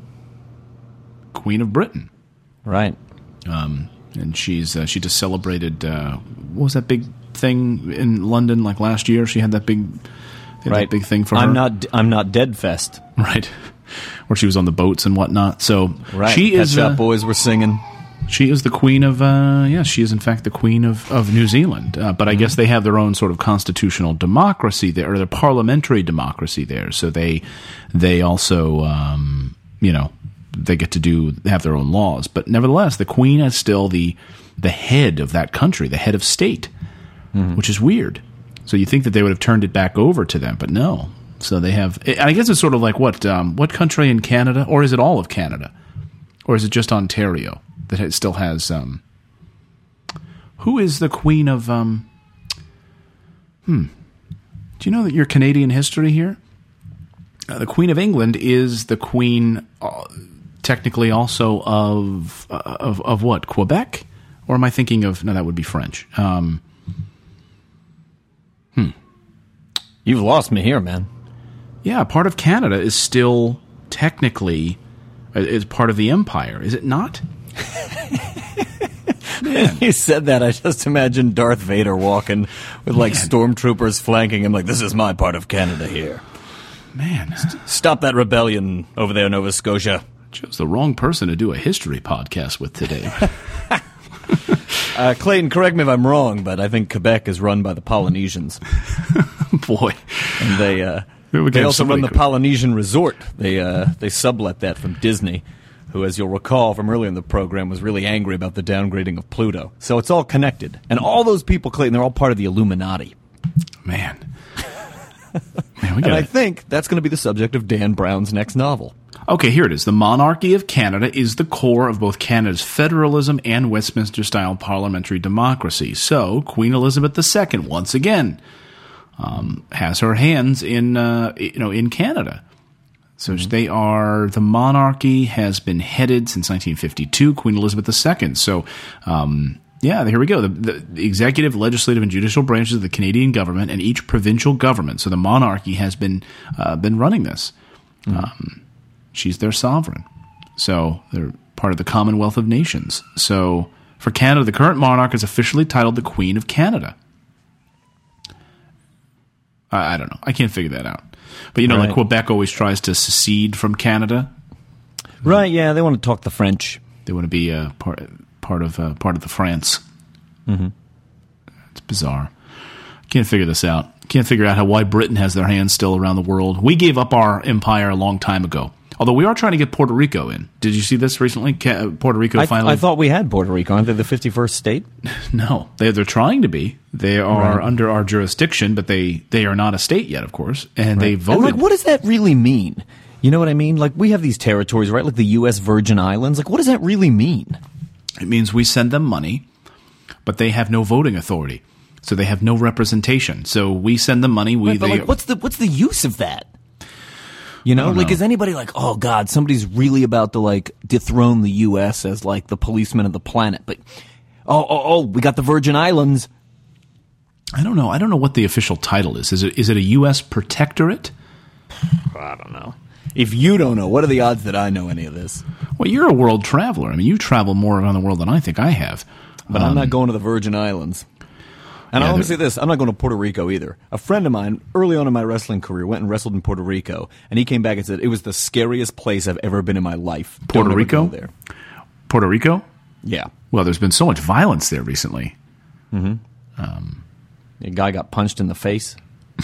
Queen of Britain. Right. Um, and she's uh, she just celebrated, uh, what was that big thing in London like last year? She had that big, had right. that big thing for I'm her. Not, I'm not Dead Fest. Right. Where she was on the boats and whatnot. So right. she Pet is. Shop uh, Boys were singing. She is the queen of, uh, yes, she is in fact the queen of, of New Zealand. Uh, but I mm-hmm. guess they have their own sort of constitutional democracy there, or their parliamentary democracy there. So they they also, um, you know, they get to do, have their own laws. But nevertheless, the queen is still the the head of that country, the head of state, mm-hmm. which is weird. So you think that they would have turned it back over to them, but no. So they have. I guess it's sort of like what um, what country in Canada, or is it all of Canada, or is it just Ontario that it still has? Um, who is the Queen of? Um, hmm. Do you know that your Canadian history here? Uh, the Queen of England is the Queen, uh, technically also of uh, of of what? Quebec, or am I thinking of? No, that would be French. Um, hmm. You've lost me here, man. Yeah, part of Canada is still technically uh, is part of the empire, is it not? Man. You said that, I just imagined Darth Vader walking with like Man. stormtroopers flanking him, like, this is my part of Canada here. Man. Stop that rebellion over there, Nova Scotia. Chose the wrong person to do a history podcast with today. uh, Clayton, correct me if I'm wrong, but I think Quebec is run by the Polynesians. Boy. And they... Uh, They also run the Polynesian Resort. They uh, they sublet that from Disney, who, as you'll recall from earlier in the program, was really angry about the downgrading of Pluto. So it's all connected. And all those people, Clayton, they're all part of the Illuminati. Man. Man, we and I think that's going to be the subject of Dan Brown's next novel. Okay, here it is. The monarchy of Canada is the core of both Canada's federalism and Westminster-style parliamentary democracy. So, Queen Elizabeth the Second, once again... Um, has her hands in, uh, you know, in Canada. So mm-hmm. they are, the monarchy has been headed since nineteen fifty-two, Queen Elizabeth the Second. So, um, yeah, here we go. The, the, the executive, legislative, and judicial branches of the Canadian government and each provincial government. So the monarchy has been, uh, been running this. Mm-hmm. Um, she's their sovereign. So they're part of the Commonwealth of Nations. So for Canada, the current monarch is officially titled the Queen of Canada. I don't know. I can't figure that out. But, you know, right. like Quebec always tries to secede from Canada. Right, yeah. They want to talk the French. They want to be uh, part, part, of, uh, part of the France. Mm-hmm. It's bizarre. Can't figure this out. Can't figure out how why Britain has their hands still around the world. We gave up our empire a long time ago. Although we are trying to get Puerto Rico in. Did you see this recently? Puerto Rico I, finally... I thought we had Puerto Rico. Aren't they the fifty-first state? No. They, they're trying to be. They are right. under our jurisdiction, but they, they are not a state yet, of course. And right. they voted... And like, what does that really mean? You know what I mean? Like, we have these territories, right? Like the U S Virgin Islands. Like, what does that really mean? It means we send them money, but they have no voting authority. So they have no representation. So we send them money. We right, but they, like, what's the what's the use of that? You know, like, know. Is anybody like, oh, God, somebody's really about to, like, dethrone the U S as, like, the policeman of the planet. But, oh, oh, oh, we got the Virgin Islands. I don't know. I don't know what the official title is. Is it is it a U S protectorate? I don't know. If you don't know, what are the odds that I know any of this? Well, you're a world traveler. I mean, you travel more around the world than I think I have. But um, I'm not going to the Virgin Islands. And yeah, I'll say this, I'm not going to Puerto Rico either. A friend of mine, early on in my wrestling career, went and wrestled in Puerto Rico, and he came back and said, it was the scariest place I've ever been in my life. Puerto Don't Rico? There. Puerto Rico? Yeah. Well, there's been so much violence there recently. Mm-hmm. Um, a guy got punched in the face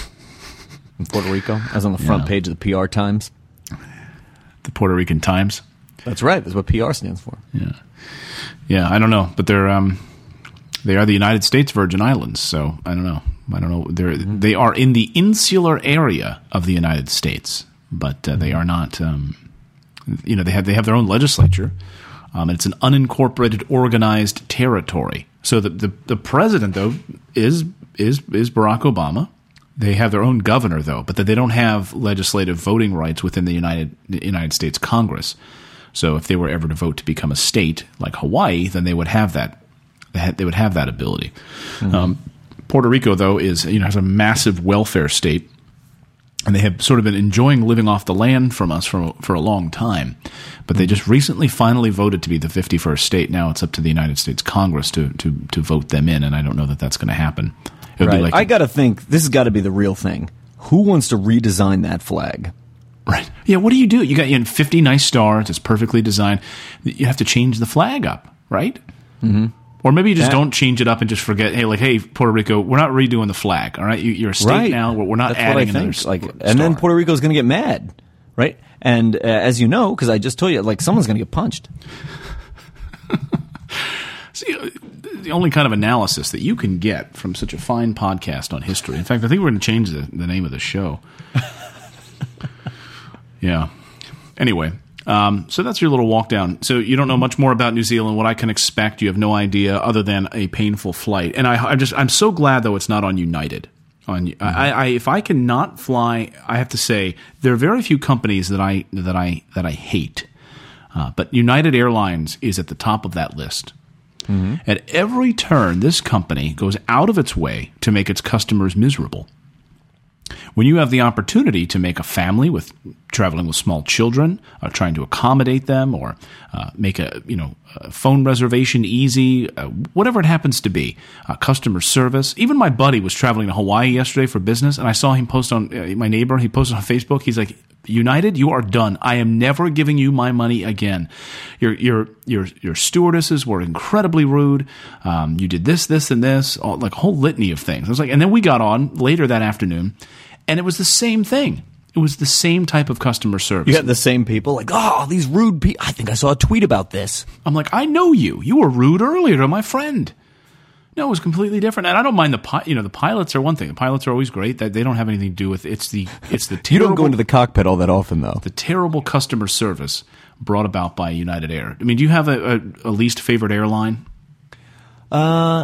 in Puerto Rico. I was on the front yeah. page of the P R Times. The Puerto Rican Times? That's right. That's what P R stands for. Yeah. Yeah, I don't know, but they're... Um, They are the United States Virgin Islands, so I don't know. I don't know. They're, mm-hmm. They are in the insular area of the United States, but uh, they are not. Um, you know, they have they have their own legislature, um, and it's an unincorporated, organized territory. So the, the the president though is is is Barack Obama. They have their own governor though, but they don't have legislative voting rights within the United the United States Congress. So if they were ever to vote to become a state like Hawaii, then they would have that. They would have that ability. Mm-hmm. Um, Puerto Rico, though, is you know has a massive welfare state, and they have sort of been enjoying living off the land from us for for a long time. But they just recently finally voted to be the fifty-first state. Now it's up to the United States Congress to to, to vote them in, and I don't know that that's going to happen. It would right. be like, I got to think this has got to be the real thing. Who wants to redesign that flag? Right. Yeah. What do you do? You got you know, fifty nice stars. It's perfectly designed. You have to change the flag up, right? Mm-hmm. Or maybe you just yeah. don't change it up and just forget, hey, like, hey, Puerto Rico, we're not redoing the flag, all right? You, you're a state right. now. We're not That's adding what I another think. Like, star. And then Puerto Rico's going to get mad, right? And uh, as you know, because I just told you, like, someone's going to get punched. See, the only kind of analysis that you can get from such a fine podcast on history. In fact, I think we're going to change the, the name of the show. Yeah. Anyway, um, so that's your little walk down. So you don't know much more about New Zealand, what I can expect. You have no idea other than a painful flight. And I, I just, I'm so glad, though, it's not on United. On, mm-hmm. I, I, if I cannot fly, I have to say there are very few companies that I that I that I hate. Uh, but United Airlines is at the top of that list. Mm-hmm. At every turn, this company goes out of its way to make its customers miserable. When you have the opportunity to make a family with traveling with small children, or trying to accommodate them, or uh, make a you know a phone reservation easy, uh, whatever it happens to be, uh, customer service. Even my buddy was traveling to Hawaii yesterday for business, and I saw him post on uh, my neighbor. He posted on Facebook. He's like, United, you are done. I am never giving you my money again. Your your your your stewardesses were incredibly rude. Um, you did this, this, and this, all, like a whole litany of things. I was like, and then we got on later that afternoon, and it was the same thing. It was the same type of customer service. You had the same people, like, oh, these rude people. I think I saw a tweet about this. I'm like, I know you. You were rude earlier to my friend. No, it was completely different, and I don't mind the pi- you know the pilots are one thing. The pilots are always great. That they don't have anything to do with it's the it's the terrible, you don't go into the cockpit all that often though. The terrible customer service brought about by United Air. I mean, do you have a, a, a least favorite airline? Uh,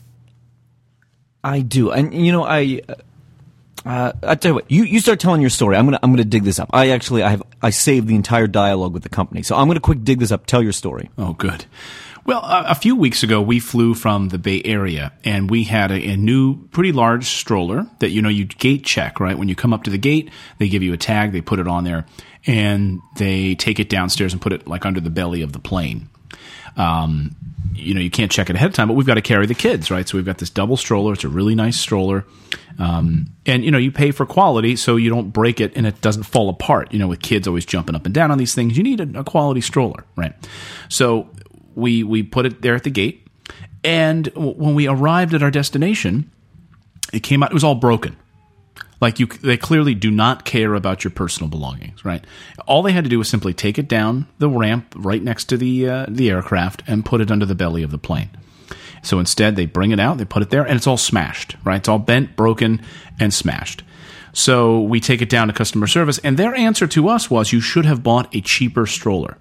I do, and you know I. Uh, I tell you what, you, you start telling your story. I'm gonna I'm gonna dig this up. I actually I have I saved the entire dialogue with the company, so I'm gonna quick dig this up. Tell your story. Oh, good. Well, a, a few weeks ago, we flew from the Bay Area, and we had a, a new, pretty large stroller that, you know, you gate check, right? When you come up to the gate, they give you a tag, they put it on there, and they take it downstairs and put it, like, under the belly of the plane. Um, you know, you can't check it ahead of time, but we've got to carry the kids, right? So we've got this double stroller. It's a really nice stroller. Um, and, you know, you pay for quality so you don't break it and it doesn't fall apart. You know, with kids always jumping up and down on these things, you need a, a quality stroller, right? So we we put it there at the gate. And w- when we arrived at our destination, it came out, it was all broken. Like, you, they clearly do not care about your personal belongings, right? All they had to do was simply take it down the ramp right next to the uh, the aircraft and put it under the belly of the plane. So instead, they bring it out, they put it there, and it's all smashed, right? It's all bent, broken, and smashed. So we take it down to customer service, and their answer to us was, you should have bought a cheaper stroller.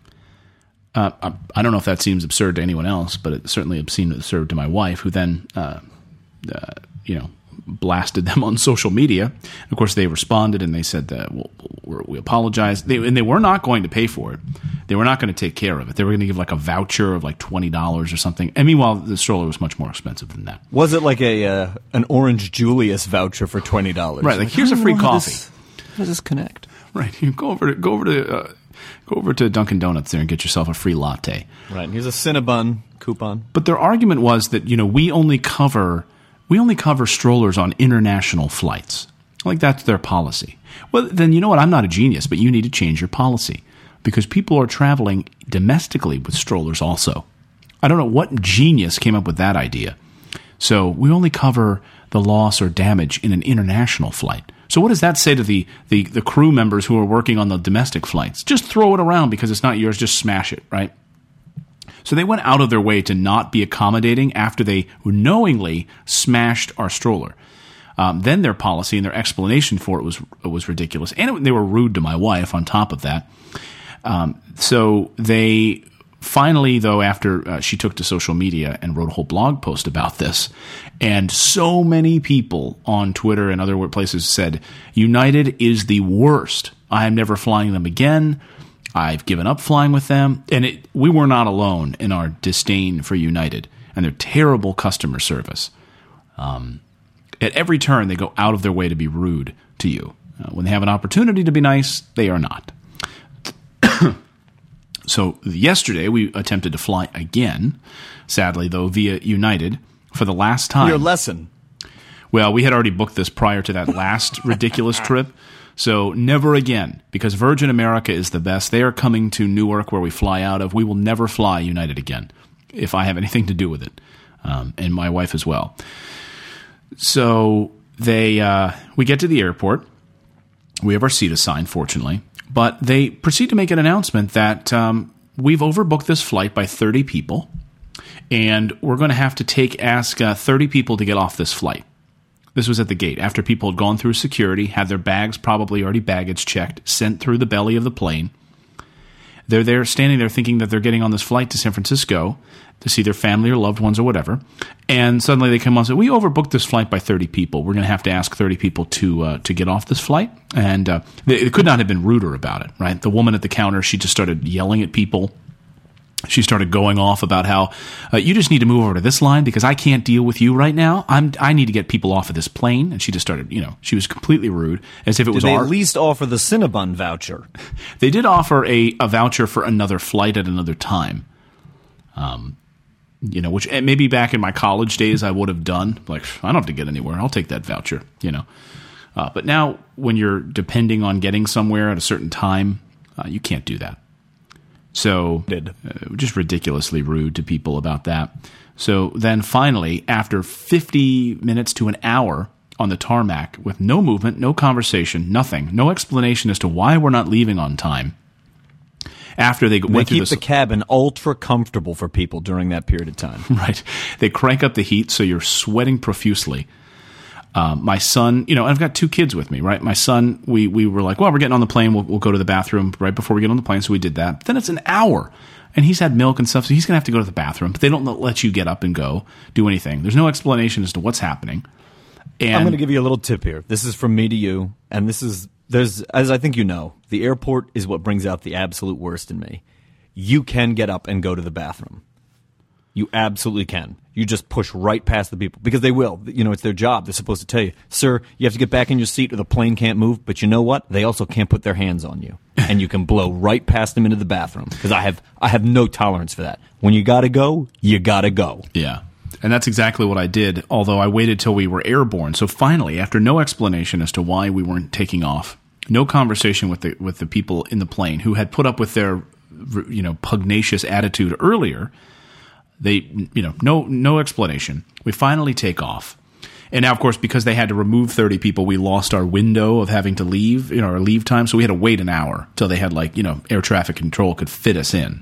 Uh, I, I don't know if that seems absurd to anyone else, but it certainly seemed absurd to my wife, who then, uh, uh, you know, blasted them on social media. Of course, they responded and they said that well, we're, we apologize. They, and they were not going to pay for it. They were not going to take care of it. They were going to give like a voucher of like twenty dollars or something. And meanwhile, the stroller was much more expensive than that. Was it like a uh, an Orange Julius voucher for twenty dollars? Right. Like, like here's a free coffee. How this, how does this connect? Right. You go over to go over to uh, go over to Dunkin' Donuts there and get yourself a free latte. Right. And here's a Cinnabon coupon. But their argument was that, you know, we only cover we only cover strollers on international flights. Like, that's their policy. Well, then, you know what? I'm not a genius, but you need to change your policy, because people are traveling domestically with strollers also. I don't know what genius came up with that idea. So we only cover the loss or damage in an international flight. So what does that say to the, the, the crew members who are working on the domestic flights? Just throw it around because it's not yours. Just smash it, right? So they went out of their way to not be accommodating after they knowingly smashed our stroller. Um, then their policy and their explanation for it was was ridiculous. And it, they were rude to my wife on top of that. Um, so they finally, though, after uh, she took to social media and wrote a whole blog post about this, and so many people on Twitter and other places said, United is the worst. I am never flying them again. I've given up flying with them. And it, we were not alone in our disdain for United and their terrible customer service. Um, at every turn, they go out of their way to be rude to you. Uh, when they have an opportunity to be nice, they are not. So yesterday, we attempted to fly again, sadly, though, via United for the last time. Your lesson. Well, we had already booked this prior to that last ridiculous trip. So never again, because Virgin America is the best. They are coming to Newark, where we fly out of. We will never fly United again, if I have anything to do with it, um, and my wife as well. So they, uh, we get to the airport. We have our seat assigned, fortunately, but they proceed to make an announcement that um, we've overbooked this flight by thirty people, and we're going to have to take ask uh, thirty people to get off this flight. This was at the gate after people had gone through security, had their bags probably already baggage checked, sent through the belly of the plane. They're there standing there thinking that they're getting on this flight to San Francisco to see their family or loved ones or whatever. And suddenly they come on and say, we overbooked this flight by thirty people. We're going to have to ask thirty people to uh, to get off this flight. And uh, they, they could not have been ruder about it, right? The woman at the counter, she just started yelling at people. She started going off about how uh, you just need to move over to this line because I can't deal with you right now. I'm I need to get people off of this plane. And she just started, you know, she was completely rude, as if it did was they our. at least offer the Cinnabon voucher? They did offer a, a voucher for another flight at another time. Um, you know, which maybe back in my college days I would have done. Like, I don't have to get anywhere. I'll take that voucher, you know. Uh, but now when you're depending on getting somewhere at a certain time, uh, you can't do that. So uh, just ridiculously rude to people about that. So then finally, after fifty minutes to an hour on the tarmac with no movement, no conversation, nothing, no explanation as to why we're not leaving on time, after they, they went through keep this, the cabin ultra comfortable for people during that period of time. Right. They crank up the heat so you're sweating profusely. Um, my son, you know, I've got two kids with me, right? My son, we we were like, well, we're getting on the plane. We'll, we'll go to the bathroom right before we get on the plane. So we did that. But then it's an hour, and he's had milk and stuff, so he's going to have to go to the bathroom. But they don't let you get up and go do anything. There's no explanation as to what's happening. And I'm going to give you a little tip here. This is from me to you, and this is there's as I think you know, the airport is what brings out the absolute worst in me. You can get up and go to the bathroom. You absolutely can. You just push right past the people because they will. You know, it's their job. They're supposed to tell you, sir, you have to get back in your seat or the plane can't move. But you know what? They also can't put their hands on you. And you can blow right past them into the bathroom because I have I have no tolerance for that. When you got to go, you got to go. Yeah. And that's exactly what I did, although I waited till we were airborne. So finally, after no explanation as to why we weren't taking off, no conversation with the with the people in the plane who had put up with their, you know, pugnacious attitude earlier, they, you know, no no explanation. We finally take off. And now, of course, because they had to remove thirty people, we lost our window of having to leave, you know, our leave time. So we had to wait an hour till they had, like, you know, air traffic control could fit us in.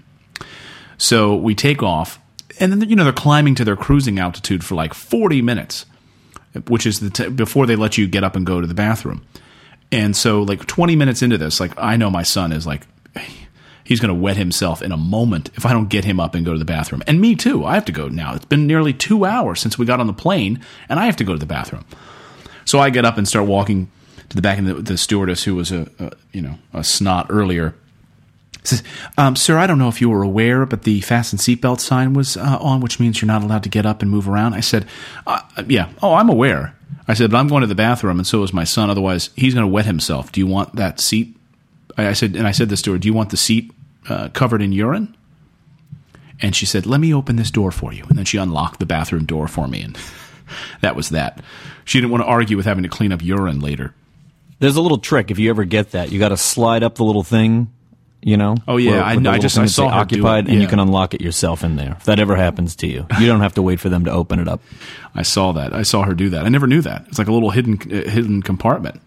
So we take off, and then, you know, they're climbing to their cruising altitude for like forty minutes, which is the t- before they let you get up and go to the bathroom. And so, like, twenty minutes into this, like, I know my son is like, he's going to wet himself in a moment if I don't get him up and go to the bathroom. And me too. I have to go now. It's been nearly two hours since we got on the plane, and I have to go to the bathroom. So I get up and start walking to the back, and the, the stewardess, who was a, a you know a snot earlier, says, um, "Sir, I don't know if you were aware, but the fasten seatbelt sign was uh, on, which means you're not allowed to get up and move around." I said, uh, "Yeah, oh, I'm aware." I said, "But I'm going to the bathroom, and so is my son. Otherwise, he's going to wet himself. Do you want that seat?" I said, and I said this to her, "Do you want the seat uh, covered in urine?" And she said, "Let me open this door for you." And then she unlocked the bathroom door for me, and that was that. She didn't want to argue with having to clean up urine later. There's a little trick if you ever get that. You got to slide up the little thing, you know. Oh yeah, where, I, I, I just I saw her occupied, do it. Yeah. and you can unlock it yourself in there. If that ever happens to you, you don't have to wait for them to open it up. I saw that. I saw her do that. I never knew that. It's like a little hidden uh, hidden compartment.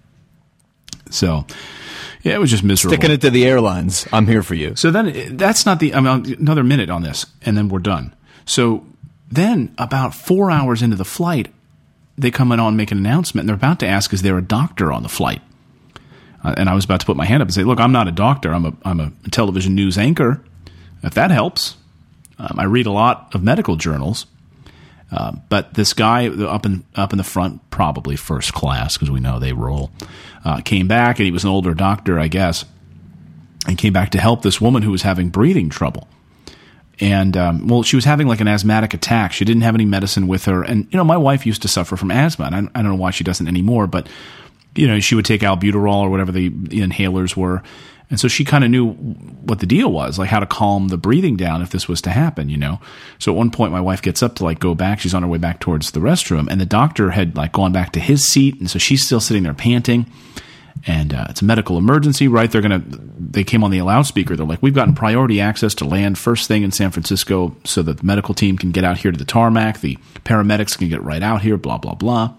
So, yeah, it was just miserable. Sticking it to the airlines. I'm here for you. So then, that's not the. I mean, another minute on this, and then we're done. So then, about four hours into the flight, they come in on and make an announcement, and they're about to ask, "Is there a doctor on the flight?" Uh, and I was about to put my hand up and say, "Look, I'm not a doctor. I'm a I'm a television news anchor. If that helps, um, I read a lot of medical journals." Uh, but this guy up in up in the front, probably first class because we know they roll, uh, came back, and he was an older doctor, I guess, and came back to help this woman who was having breathing trouble. And, um, well, she was having like an asthmatic attack. She didn't have any medicine with her. And, you know, my wife used to suffer from asthma, and I, I don't know why she doesn't anymore, but, you know, she would take albuterol or whatever the, the inhalers were. And so she kind of knew what the deal was, like how to calm the breathing down if this was to happen, you know. So at one point, my wife gets up to like go back. She's on her way back towards the restroom, and the doctor had like gone back to his seat, and so she's still sitting there panting. And uh, it's a medical emergency, right? They're gonna. They came on the loudspeaker. They're like, "We've gotten priority access to land first thing in San Francisco, so that the medical team can get out here to the tarmac. The paramedics can get right out here. Blah blah blah."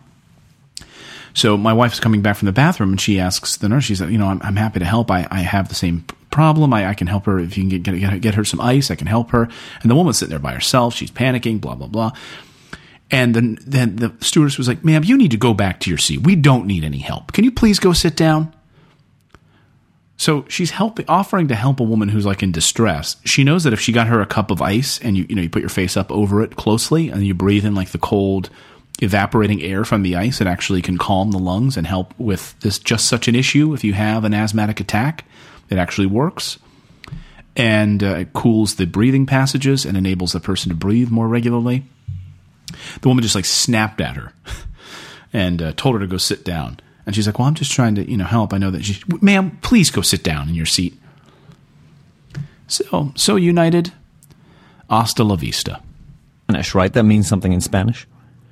So my wife's coming back from the bathroom, and she asks the nurse, she said, "You know, I'm, I'm happy to help. I, I have the same problem. I, I can help her. If you can get, get get her some ice, I can help her. And the woman's sitting there by herself. She's panicking, blah, blah, blah. And then, then the stewardess was like, ma'am, you need to go back to your seat. We don't need any help. Can you please go sit down? So she's helping, offering to help a woman who's like in distress. She knows that if she got her a cup of ice and you, you know, you put your face up over it closely and you breathe in like the cold evaporating air from the ice, it actually can calm the lungs and help with this just such an issue. If you have an asthmatic attack, it actually works. And uh, it cools the breathing passages and enables the person to breathe more regularly. The woman just like snapped at her and uh, told her to go sit down. And she's like, well, I'm just trying to, you know, help. I know that she, ma'am, please go sit down in your seat. So, so United, hasta la vista. Spanish, right? That means something in Spanish?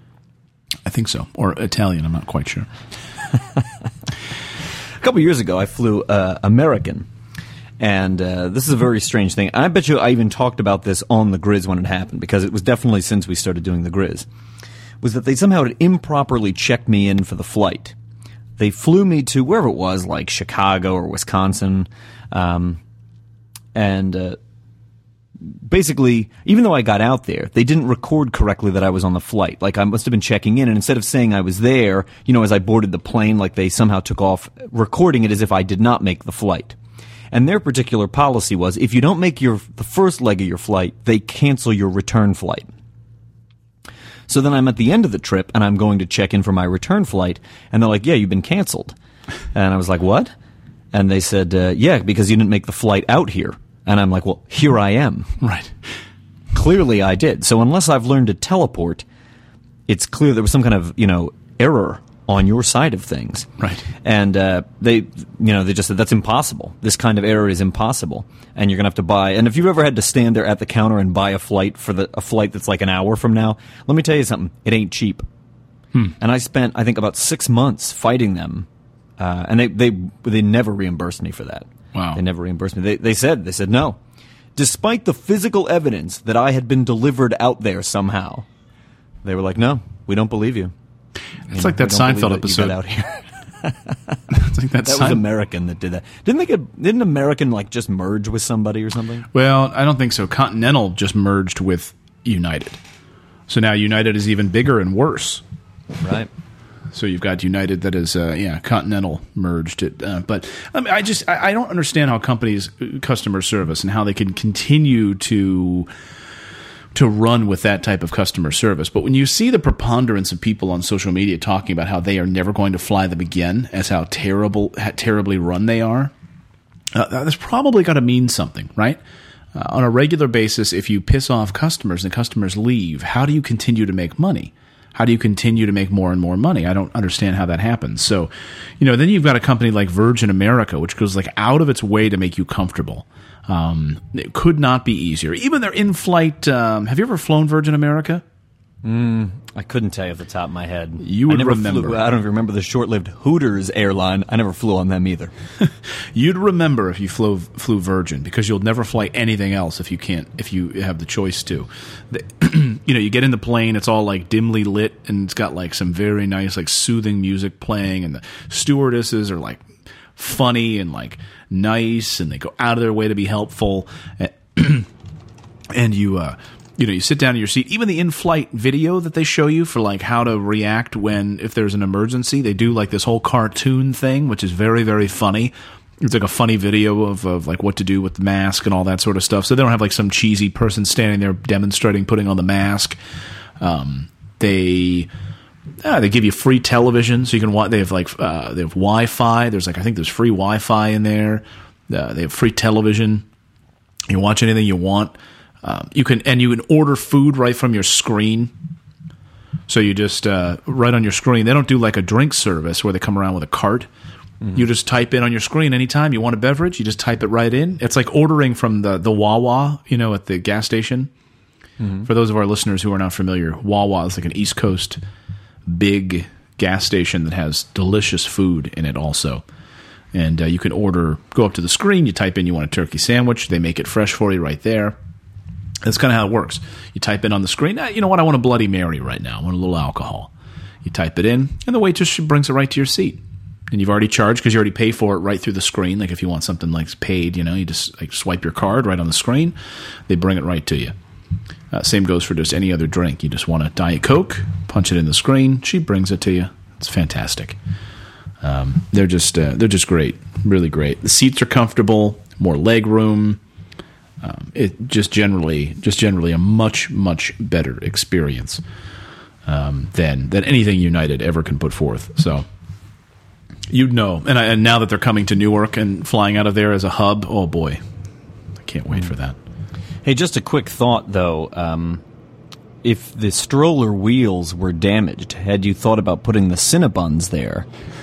I think so. Or Italian, I'm not quite sure. A couple years ago, I flew uh, American. And uh, this is a very strange thing. I bet you I even talked about this on the Grizz when it happened, because it was definitely since we started doing the Grizz, was that they somehow had improperly checked me in for the flight. They flew me to wherever it was, like Chicago or Wisconsin, um, and uh, basically, even though I got out there, they didn't record correctly that I was on the flight. Like, I must have been checking in, and instead of saying I was there, you know, as I boarded the plane, like they somehow took off, recording it as if I did not make the flight. And their particular policy was, if you don't make your the first leg of your flight, they cancel your return flight. So then I'm at the end of the trip, and I'm going to check in for my return flight, and they're like, yeah, you've been canceled. And I was like, what? And they said, uh, yeah, because you didn't make the flight out here. And I'm like, well, here I am. Right. Clearly I did. So unless I've learned to teleport, it's clear there was some kind of, you know, error on your side of things. Right. And uh, they, you know, they just said, that's impossible. This kind of error is impossible. And you're going to have to buy, and if you've ever had to stand there at the counter and buy a flight for the a flight that's like an hour from now, let me tell you something, it ain't cheap. Hmm. And I spent, I think, about six months fighting them, uh, and they, they they never reimbursed me for that. Wow. They never reimbursed me. They, they said, they said, no. Despite the physical evidence that I had been delivered out there somehow, they were like, no, we don't believe you. It's you like know, that Seinfeld episode. Out here. It's like that that Sein- was American that did that. Didn't they get? Didn't American like just merge with somebody or something? Well, I don't think so. Continental just merged with United, so now United is even bigger and worse. Right. So you've got United that is, uh, yeah, Continental merged it. Uh, but I mean, I just I, I don't understand how companies, customer service, and how they can continue to. to run with that type of customer service. But when you see the preponderance of people on social media talking about how they are never going to fly them again, as how terrible, how terribly run they are, uh, that's probably got to mean something, right? Uh, on a regular basis, if you piss off customers and customers leave, how do you continue to make money? How do you continue to make more and more money? I don't understand how that happens. So, you know, then you've got a company like Virgin America, which goes like out of its way to make you comfortable. Um, it could not be easier. Even their in-flight. Um, have you ever flown Virgin America? Mm, I couldn't tell you off the top of my head. You would I never remember. Flew, I don't even remember the short-lived Hooters airline. I never flew on them either. You'd remember if you flew flew Virgin, because you'll never fly anything else if you can't if you have the choice to. The, you know, you get in the plane, it's all like dimly lit, and it's got like some very nice like soothing music playing, and the stewardesses are like funny and like nice, and they go out of their way to be helpful, and, and you. Uh, You know, you sit down in your seat. Even the in-flight video that they show you for like how to react when if there's an emergency, they do like this whole cartoon thing, which is very, very funny. It's like a funny video of, of like what to do with the mask and all that sort of stuff. So they don't have like some cheesy person standing there demonstrating putting on the mask. Um, they uh, they give you free television, so you can watch. They have like uh, they have Wi-Fi. There's like I think there's free Wi-Fi in there. Uh, they have free television. You can watch anything you want. Um, you can and you can order food right from your screen. So you just uh, right on your screen. They don't do like a drink service where they come around with a cart. Mm-hmm. You just type in on your screen anytime you want a beverage. You just type it right in. It's like ordering from the the Wawa, you know, at the gas station. Mm-hmm. For those of our listeners who are not familiar, Wawa is like an East Coast big gas station that has delicious food in it also. And uh, you can order, go up to the screen, you type in you want a turkey sandwich. They make it fresh for you right there. That's kind of how it works. You type in on the screen, ah, you know what, I want a Bloody Mary right now. I want a little alcohol. You type it in, and the waitress brings it right to your seat. and you've already charged because you already pay for it right through the screen. Like if you want something like paid, you know, you just like swipe your card right on the screen. They bring it right to you. Uh, same goes for just any other drink. You just want a Diet Coke, punch it in the screen. She brings it to you. It's fantastic. Um, they're just uh, they're just great, really great. The seats are comfortable, more leg room. Um, it just generally just generally a much much better experience um, than than anything United ever can put forth. So you'd know. And, I, and now that they're coming to Newark and flying out of there as a hub, oh boy, I can't wait for that. Hey, just a quick thought though. Um, if the stroller wheels were damaged, had you thought about putting the Cinnabons there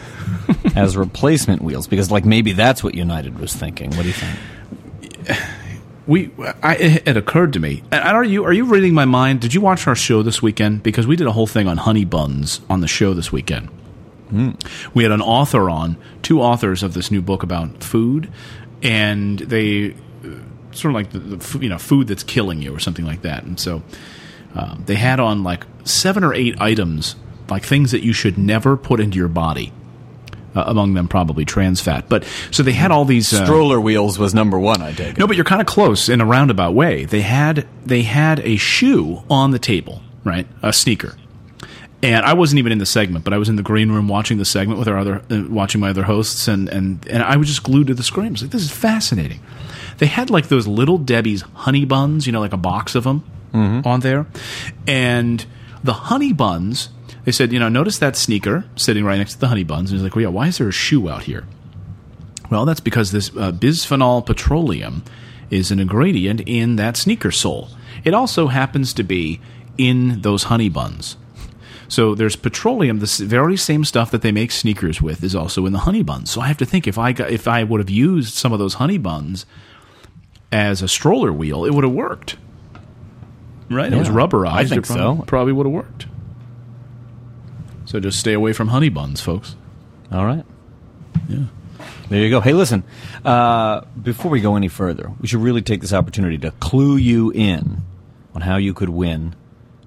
as replacement wheels? Because like maybe that's what United was thinking. What do you think? We, I, it, it occurred to me. And are you are you reading my mind? Did you watch our show this weekend? Because we did a whole thing on honey buns on the show this weekend. Mm. We had an author on, two authors of this new book about food, and they sort of like the, the you know food that's killing you or something like that. And so um, they had on like seven or eight items, like things that you should never put into your body. Uh, among them, probably trans fat. But so they had all these uh, stroller wheels was number one. I take it. No, but you're kind of close in a roundabout way. They had they had a shoe on the table, right? A sneaker. And I wasn't even in the segment, but I was in the green room watching the segment with our other, uh, watching my other hosts, and, and and I was just glued to the screen. I was like, this is fascinating. They had like those Little Debbie's honey buns, you know, like a box of them mm-hmm. on there, and the honey buns. They said, you know, notice that sneaker sitting right next to the honey buns. And he's like, well, yeah, why is there a shoe out here? Well, that's because this uh, bisphenol petroleum is an ingredient in that sneaker sole. It also happens to be in those honey buns. So there's petroleum, the very same stuff that they make sneakers with is also in the honey buns. So I have to think if I got, if I would have used some of those honey buns as a stroller wheel, it would have worked. Right? Yeah, it was rubberized. I think it probably, so. Probably would have worked. So just stay away from honey buns, folks. All right. Yeah. There you go. Hey, listen, uh, before we go any further, we should really take this opportunity to clue you in on how you could win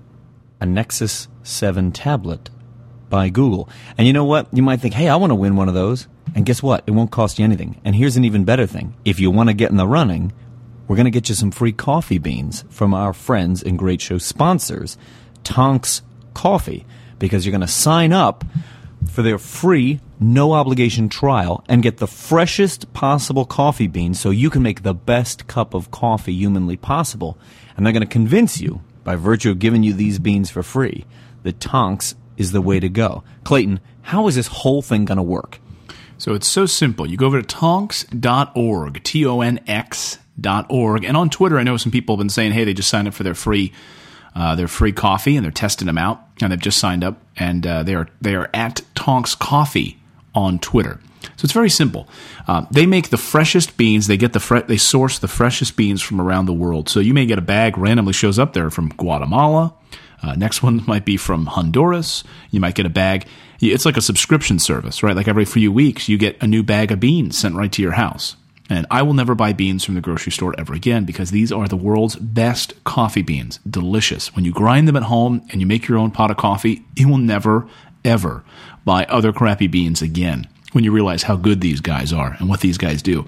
a Nexus seven tablet by Google. And you know what? You might think, hey, I want to win one of those. And guess what? It won't cost you anything. And here's an even better thing. If you want to get in the running, we're going to get you some free coffee beans from our friends and great show sponsors, Tonks Coffee. Because you're going to sign up for their free, no-obligation trial and get the freshest possible coffee beans so you can make the best cup of coffee humanly possible. And they're going to convince you, by virtue of giving you these beans for free, that Tonks is the way to go. Clayton, how is this whole thing going to work? So it's so simple. You go over to tonks dot org, T O N X dot org. And on Twitter, I know some people have been saying, hey, they just signed up for their free Uh, their free coffee, and they're testing them out, and they've just signed up, and uh, they are they are at Tonks Coffee on Twitter. So it's very simple. Uh, they make the freshest beans. They get the fre- they source the freshest beans from around the world. So you may get a bag randomly shows up there from Guatemala. Uh, next one might be from Honduras. You might get a bag. It's like a subscription service, right? Like every few weeks, you get a new bag of beans sent right to your house. And I will never buy beans from the grocery store ever again because these are the world's best coffee beans. Delicious. When you grind them at home and you make your own pot of coffee, you will never, ever buy other crappy beans again when you realize how good these guys are and what these guys do.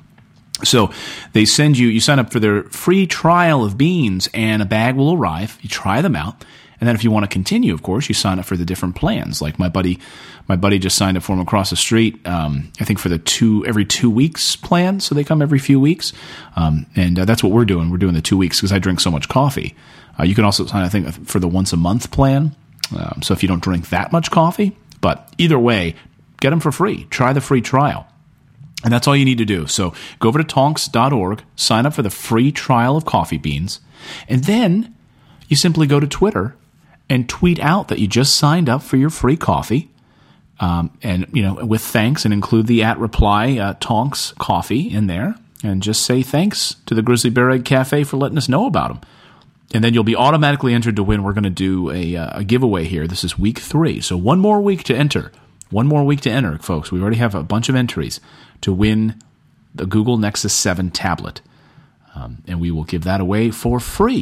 So they send you, you sign up for their free trial of beans and a bag will arrive. You try them out. And then if you want to continue, of course, you sign up for the different plans. Like my buddy, my buddy just signed up for them across the street. Um, I think for the two every two weeks plan, so they come every few weeks, um, and uh, that's what we're doing. We're doing the two weeks because I drink so much coffee. Uh, you can also sign, I think, for the once a month plan. Um, so if you don't drink that much coffee, but either way, get them for free. Try the free trial. And that's all you need to do. So go over to tonks dot org, sign up for the free trial of coffee beans, and then you simply go to Twitter and tweet out that you just signed up for your free coffee, um, and you know, with thanks, and include the at reply uh, Tonks Coffee in there, and just say thanks to the Grizzly Bear Egg Cafe for letting us know about them. And then you'll be automatically entered to win. We're going to do a, uh, a giveaway here. This is week three, so one more week to enter. One more week to enter, folks. We already have a bunch of entries to win the Google Nexus seven tablet, um, and we will give that away for free.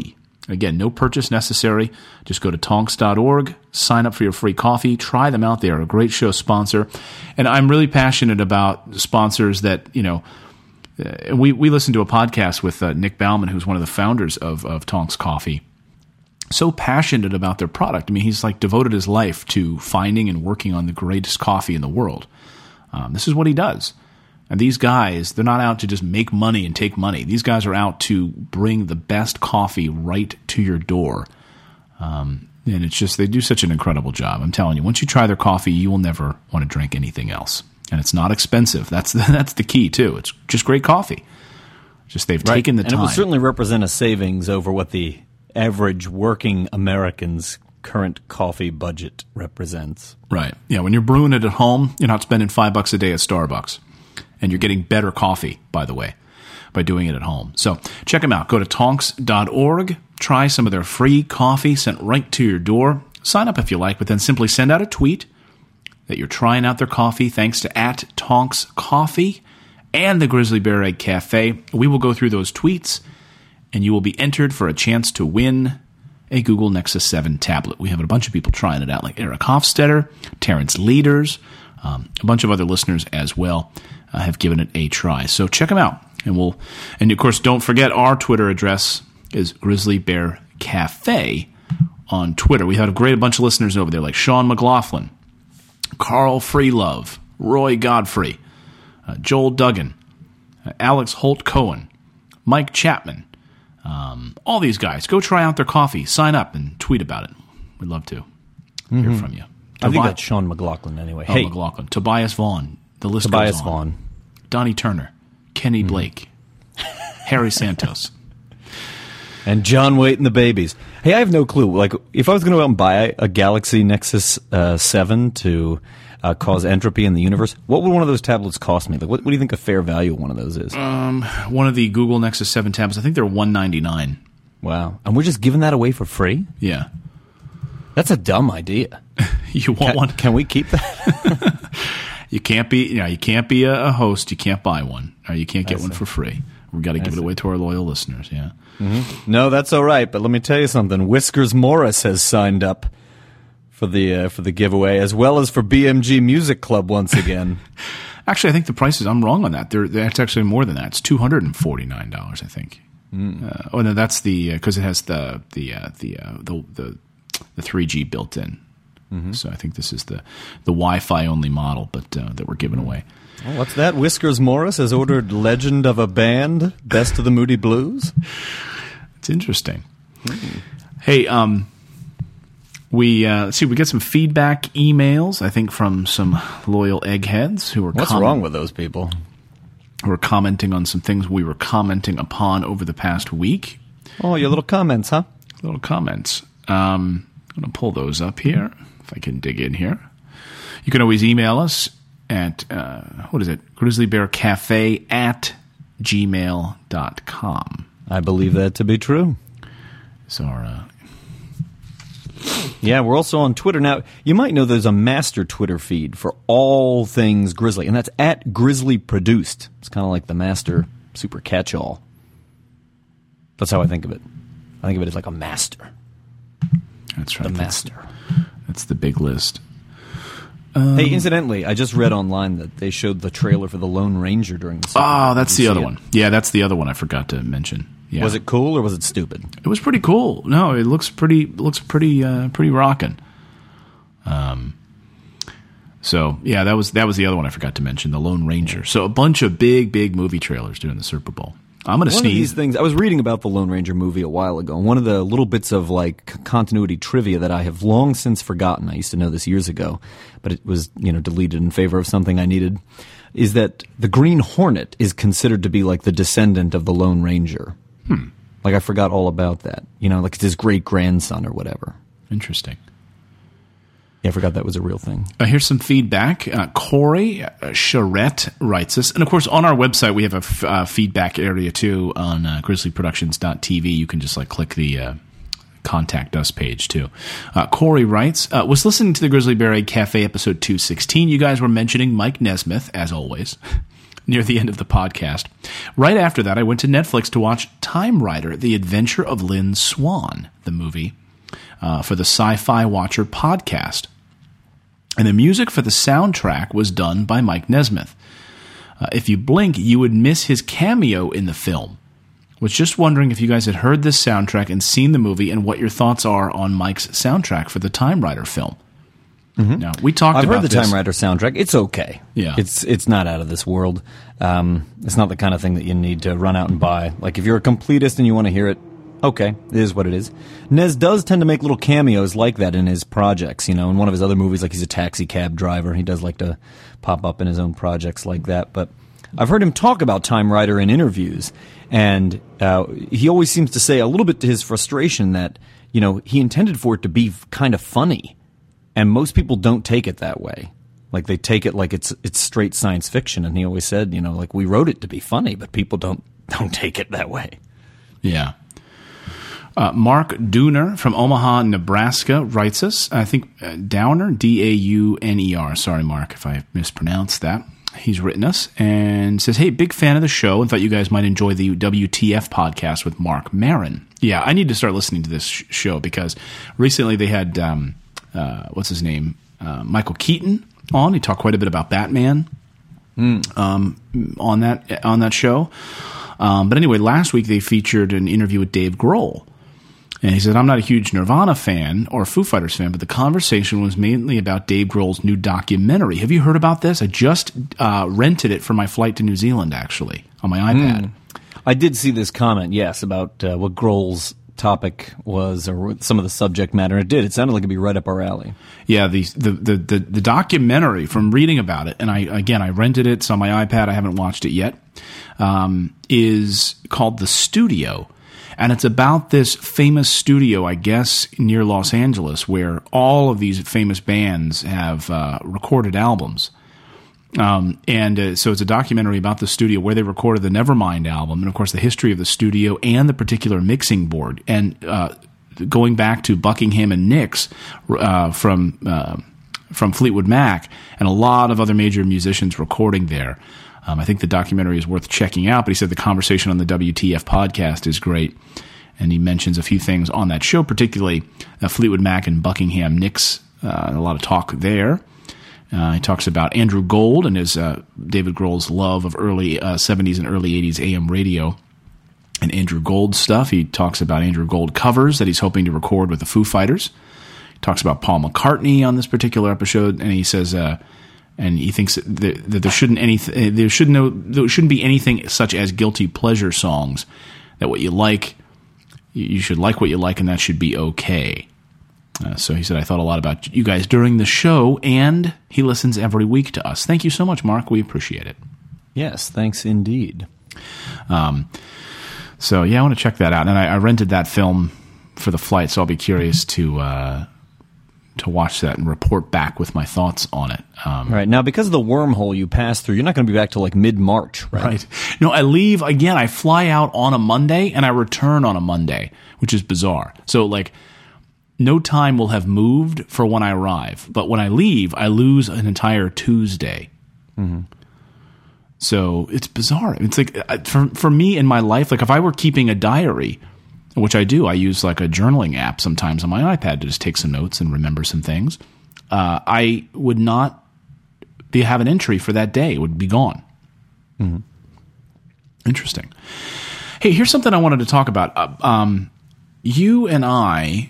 Again, no purchase necessary. Just go to tonks dot org, sign up for your free coffee, try them out. They are a great show sponsor. And I'm really passionate about sponsors that, you know, uh, we, we listened to a podcast with uh, Nick Bauman, who's one of the founders of, of Tonks Coffee. So passionate about their product. I mean, he's like devoted his life to finding and working on the greatest coffee in the world. Um, this is what he does. And these guys, they're not out to just make money and take money. These guys are out to bring the best coffee right to your door. Um, and it's just, they do such an incredible job. I'm telling you, once you try their coffee, you will never want to drink anything else. And it's not expensive. That's the, that's the key, too. It's just great coffee. Just they've right. taken the and time. And it will certainly represent a savings over what the average working American's current coffee budget represents. Right. Yeah, when you're brewing it at home, you're not spending five bucks a day at Starbucks. And you're getting better coffee, by the way, by doing it at home. So check them out. Go to tonks dot org. Try some of their free coffee sent right to your door. Sign up if you like, but then simply send out a tweet that you're trying out their coffee thanks to at Tonks Coffee and the Grizzly Bear Egg Cafe. We will go through those tweets, and you will be entered for a chance to win a Google Nexus seven tablet. We have a bunch of people trying it out, like Eric Hofstetter, Terrence Leaders, um, a bunch of other listeners as well. Uh, have given it a try. So check them out. And we'll, and of course, don't forget our Twitter address is Grizzly Bear Cafe on Twitter. We had a great bunch of listeners over there, like Sean McLaughlin, Carl Freelove, Roy Godfrey, uh, Joel Duggan, uh, Alex Holt Cohen, Mike Chapman, um, all these guys. Go try out their coffee, sign up, and tweet about it. We'd love to mm-hmm. hear from you. I think that's Sean McLaughlin anyway. Oh, hey. McLaughlin. Tobias Vaughn. The list Tobias goes on. Vaughn. Donnie Turner, Kenny mm. Blake, Harry Santos. And John Waite and the Babies. Hey, I have no clue. Like, if I was going to go out and buy a Galaxy Nexus uh, seven to uh, cause entropy in the universe, what would one of those tablets cost me? Like, what, what do you think a fair value of one of those is? Um, one of the Google Nexus seven tablets, I think they're one ninety-nine. Wow. And we're just giving that away for free? Yeah. That's a dumb idea. You want can, one? Can we keep that? You can't be, you know, you can't be a, a host. You can't buy one, or you can't get I one see. for free. We've got to give I it see. away to our loyal listeners. Yeah. Mm-hmm. No, that's all right. But let me tell you something. Whiskers Morris has signed up for the uh, for the giveaway, as well as for B M G Music Club once again. Actually, I think the prices. I'm wrong on that. They're, that's actually more than that. It's two hundred and forty nine dollars. I think. Mm. Uh, oh no, that's the because uh, it has the the uh, the, uh, the the the three G built in. Mm-hmm. So I think this is the, the Wi-Fi only model, but uh, that we're giving away. Oh, what's that? Whiskers Morris has ordered Legend of a Band, Best of the Moody Blues. It's interesting. Mm. Hey, um, we uh, let's see. We get some feedback emails. I think from some loyal eggheads who are. What's com- wrong with those people? Who are commenting on some things we were commenting upon over the past week. Oh, your little comments, huh? Little comments. Um, I'm going to pull those up here. If I can dig in here. You can always email us at, uh, what is it? grizzlybearcafe at gmail dot com. I believe that to be true. So our, uh, yeah, we're also on Twitter. Now, you might know there's a master Twitter feed for all things Grizzly, and that's at Grizzly Produced. It's kind of like the master super catch-all. That's how I think of it. I think of it as like a master. That's right. The that's, master. That's the big list. Um, hey, incidentally, I just read online that they showed the trailer for the Lone Ranger during the Super Bowl. Oh, that's the other it? one. Yeah, that's the other one I forgot to mention. Yeah. Was it cool or was it stupid? It was pretty cool. No, it looks pretty looks pretty uh, pretty rocking. Um so yeah, that was that was the other one I forgot to mention, the Lone Ranger. So a bunch of big, big movie trailers during the Super Bowl. I'm going to sneeze. One of these things, I was reading about the Lone Ranger movie a while ago, and one of the little bits of like continuity trivia that I have long since forgotten, I used to know this years ago, but it was, you know, deleted in favor of something I needed, is that the Green Hornet is considered to be like the descendant of the Lone Ranger. Hmm. Like I forgot all about that. You know, like it's his great-grandson or whatever. Interesting. Yeah, I forgot that was a real thing. Uh, here's some feedback. Uh, Corey uh, Charette writes us. And, of course, on our website, we have a f- uh, feedback area, too, on uh, grizzly productions dot t v. You can just, like, click the uh, Contact Us page, too. Uh, Corey writes, uh, was listening to the Grizzly Bear Egg Cafe episode two sixteen. You guys were mentioning Mike Nesmith, as always. near the end of the podcast. Right after that, I went to Netflix to watch Time Rider, The Adventure of Lynn Swan, the movie, uh, for the Sci-Fi Watcher podcast. And the music for the soundtrack was done by Mike Nesmith. Uh, if you blink, you would miss his cameo in the film. Was just wondering if you guys had heard this soundtrack and seen the movie and what your thoughts are on Mike's soundtrack for the Time Rider film. Mm-hmm. Now, we talked I've about heard the this. Time Rider soundtrack. It's okay. Yeah. It's it's not out of this world. Um, it's not the kind of thing that you need to run out and buy. Like, if you're a completist and you want to hear it, okay, it is what it is. Nez does tend to make little cameos like that in his projects. You know, in one of his other movies, like he's a taxi cab driver. He does like to pop up in his own projects like that. But I've heard him talk about Time Rider in interviews, and uh, he always seems to say a little bit to his frustration that, you know, he intended for it to be kind of funny. And most people don't take it that way. Like, they take it like it's it's straight science fiction. And he always said, you know, like, we wrote it to be funny, but people don't don't take it that way. Yeah. Uh, Mark Dooner from Omaha, Nebraska writes us. I think uh, Downer, D A U N E R. Sorry, Mark, if I mispronounced that. He's written us and says, hey, big fan of the show and thought you guys might enjoy the W T F podcast with Mark Maron. Yeah, I need to start listening to this sh- show because recently they had... Um, Uh, what's his name? Uh, Michael Keaton on. He talked quite a bit about Batman mm. um, on that on that show. Um, but anyway, last week they featured an interview with Dave Grohl. And he said, I'm not a huge Nirvana fan or Foo Fighters fan, but the conversation was mainly about Dave Grohl's new documentary. Have you heard about this? I just uh, rented it for my flight to New Zealand, actually, on my iPad. Mm. I did see this comment, yes, about uh, what Grohl's topic was, or some of the subject matter. It did. It sounded like it'd be right up our alley. Yeah, the the the the, the documentary, from reading about it, and I again I rented it. It's on my iPad. I haven't watched it yet. Um, is called The Studio, and it's about this famous studio, I guess, near Los Angeles, where all of these famous bands have uh, recorded albums. Um, and uh, so it's a documentary about the studio where they recorded the Nevermind album, and of course the history of the studio and the particular mixing board. And uh, going back to Buckingham and Nicks uh, from uh, from Fleetwood Mac, and a lot of other major musicians recording there. Um, I think the documentary is worth checking out. But he said the conversation on the W T F podcast is great, and he mentions a few things on that show, particularly uh, Fleetwood Mac and Buckingham Nicks. Uh, a lot of talk there. Uh, he talks about Andrew Gold and his uh, David Grohl's love of early uh, seventies and early eighties A M radio and Andrew Gold stuff. He talks about Andrew Gold covers that he's hoping to record with the Foo Fighters. He talks about Paul McCartney on this particular episode, and he says, uh, and he thinks that there, that there shouldn't any there should no there shouldn't be anything such as guilty pleasure songs. That what you like, you should like what you like, and that should be okay. Uh, so he said, I thought a lot about you guys during the show, and he listens every week to us. Thank you so much, Mark. We appreciate it. Yes, thanks indeed. Um, so, yeah, I want to check that out. And I, I rented that film for the flight, so I'll be curious to uh, to watch that and report back with my thoughts on it. Um, right. Now, because of the wormhole you passed through, you're not going to be back till like mid-March, right? Right. No, I leave, again, I fly out on a Monday, and I return on a Monday, which is bizarre. So, like... no time will have moved for when I arrive, but when I leave, I lose an entire Tuesday. Mm-hmm. So it's bizarre. It's like for for me in my life, like if I were keeping a diary, which I do, I use like a journaling app sometimes on my iPad to just take some notes and remember some things. Uh, I would not be have an entry for that day; it would be gone. Mm-hmm. Interesting. Hey, here's something I wanted to talk about. Uh, um, you and I.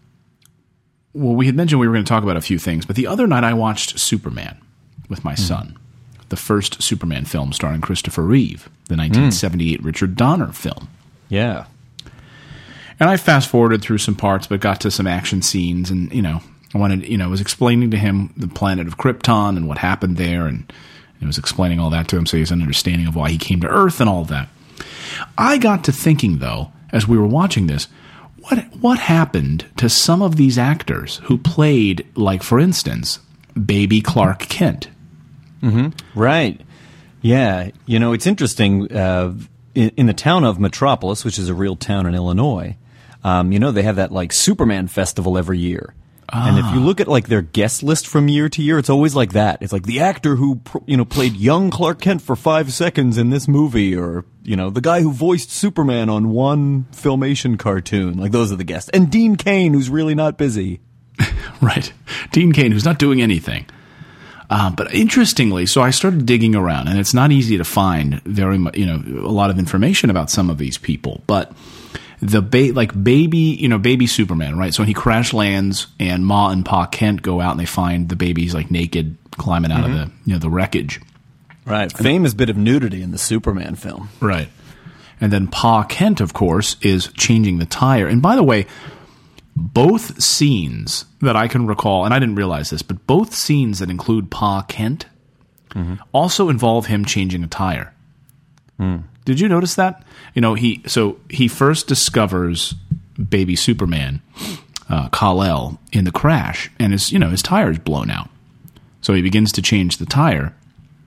Well, we had mentioned we were going to talk about a few things, but the other night I watched Superman with my mm. son, the first Superman film starring Christopher Reeve, the nineteen seventy-eight mm. Richard Donner film. Yeah. And I fast-forwarded through some parts, but got to some action scenes, and, you know, I wanted, you know, I was explaining to him the planet of Krypton and what happened there, and I was explaining all that to him so he has an understanding of why he came to Earth and all of that. I got to thinking, though, as we were watching this, What what happened to some of these actors who played, like, for instance, baby Clark Kent? Mm-hmm. Right. Yeah. You know, it's interesting. Uh, in, in the town of Metropolis, which is a real town in Illinois, um, you know, they have that, like, Superman festival every year. And if you look at like their guest list from year to year, it's always like that. It's like the actor who you know played young Clark Kent for five seconds in this movie, or you know the guy who voiced Superman on one Filmation cartoon. Like those are the guests. And Dean Cain, who's really not busy. Right, Dean Cain, who's not doing anything. Uh, but interestingly, so I started digging around, and it's not easy to find very much, you know, a lot of information about some of these people, but. The ba- like baby, you know, baby Superman, right? So when he crash lands and Ma and Pa Kent go out and they find the baby's like naked climbing out mm-hmm. of the, you know, the wreckage. Right. Famous bit of nudity in the Superman film. Right. And then Pa Kent, of course, is changing the tire. And by the way, both scenes that I can recall, and I didn't realize this, but both scenes that include Pa Kent mm-hmm. also involve him changing a tire. Mm. Did you notice that? You know, he so he first discovers baby Superman, uh, Kal-El, in the crash, and his you know his tire's blown out. So he begins to change the tire,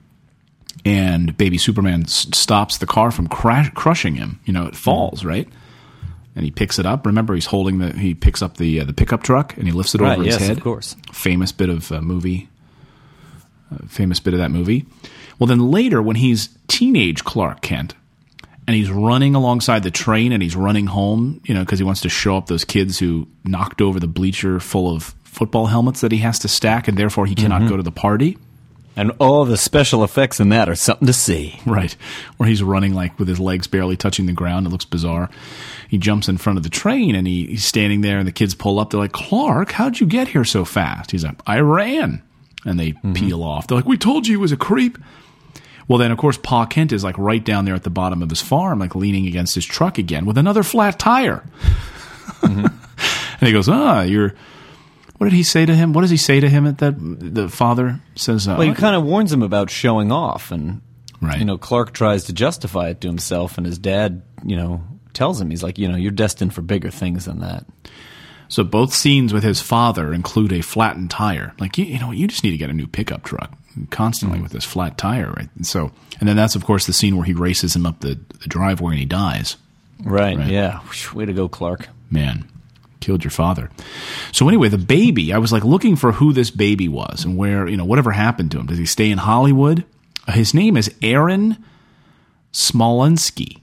and baby Superman s- stops the car from crash- crushing him. You know, it falls right, and he picks it up. Remember, he's holding the he picks up the uh, the pickup truck and he lifts it right, over yes, his head. Of course, famous bit of uh, movie. Uh, famous bit of that movie. Well, then later, when he's teenage Clark Kent, and he's running alongside the train, and he's running home, you know, because he wants to show up those kids who knocked over the bleacher full of football helmets that he has to stack, and therefore he cannot mm-hmm. go to the party. And all the special effects in that are something to see. Right. Where he's running like with his legs barely touching the ground. It looks bizarre. He jumps in front of the train, and he, he's standing there, and the kids pull up. They're like, Clark, how'd you get here so fast? He's like, I ran. And they mm-hmm. peel off. They're like, we told you he was a creep. Well, then, of course, Pa Kent is like right down there at the bottom of his farm, like leaning against his truck again with another flat tire. Mm-hmm. And he goes, ah, you're... What did he say to him? What does he say to him at that? The father says... Uh, well, he kind of warns him about showing off. And, right. you know, Clark tries to justify it to himself, and his dad, you know, tells him, he's like, you know, you're destined for bigger things than that. So both scenes with his father include a flattened tire. Like, you, you know, you just need to get a new pickup truck constantly mm-hmm. with this flat tire, right? And so, and then that's, of course, the scene where he races him up the, the driveway and he dies. Right, right, yeah. Way to go, Clark. Man, killed your father. So anyway, the baby, I was like looking for who this baby was and where, you know, whatever happened to him. Does he stay in Hollywood? His name is Aaron Smolensky.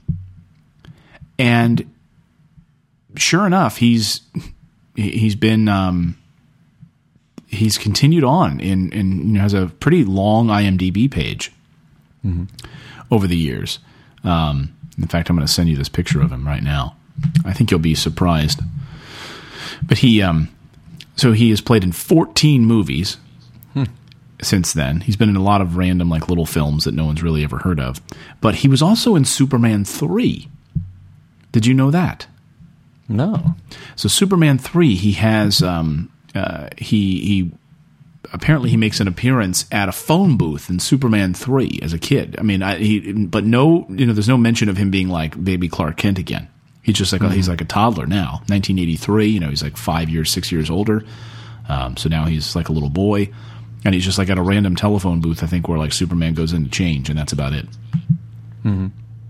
And sure enough, he's... He's been um, he's continued on in, in you know, has a pretty long I M D B page mm-hmm. over the years. Um, in fact, I'm going to send you this picture of him right now. I think you'll be surprised. But he um, so he has played in fourteen movies hmm. since then. He's been in a lot of random like little films that no one's really ever heard of. But he was also in Superman three. Did you know that? No. So Superman three, he has um, uh, he he apparently he makes an appearance at a phone booth in Superman three as a kid. I mean, I, he but no, you know, there's no mention of him being like baby Clark Kent again. He's just like mm-hmm. he's like a toddler now. nineteen eighty-three, you know, he's like five years, six years older. Um, so now he's like a little boy, and he's just like at a random telephone booth, I think, where like Superman goes in to change, and that's about it. Mm-hmm.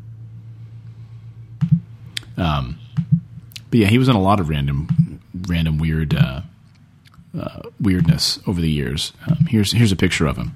Um. But yeah, he was in a lot of random, random weird, uh, uh, weirdness over the years. Um, here's here's a picture of him,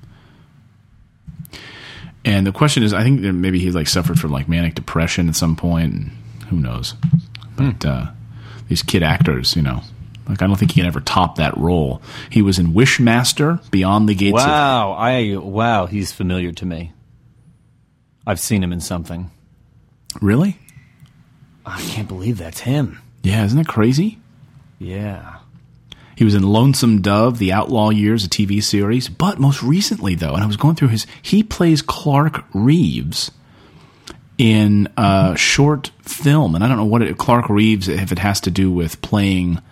and the question is, I think that maybe he like suffered from like manic depression at some point, and who knows? But uh, these kid actors, you know, like I don't think he can ever top that role. He was in Wishmaster, Beyond the Gates. Wow, of- I wow, he's familiar to me. I've seen him in something. Really? I can't believe that's him. Yeah, isn't that crazy? Yeah. He was in Lonesome Dove, The Outlaw Years, a T V series. But most recently, though, and I was going through his, he plays Clark Reeves in a short film. And I don't know what it, Clark Reeves, if it has to do with playing,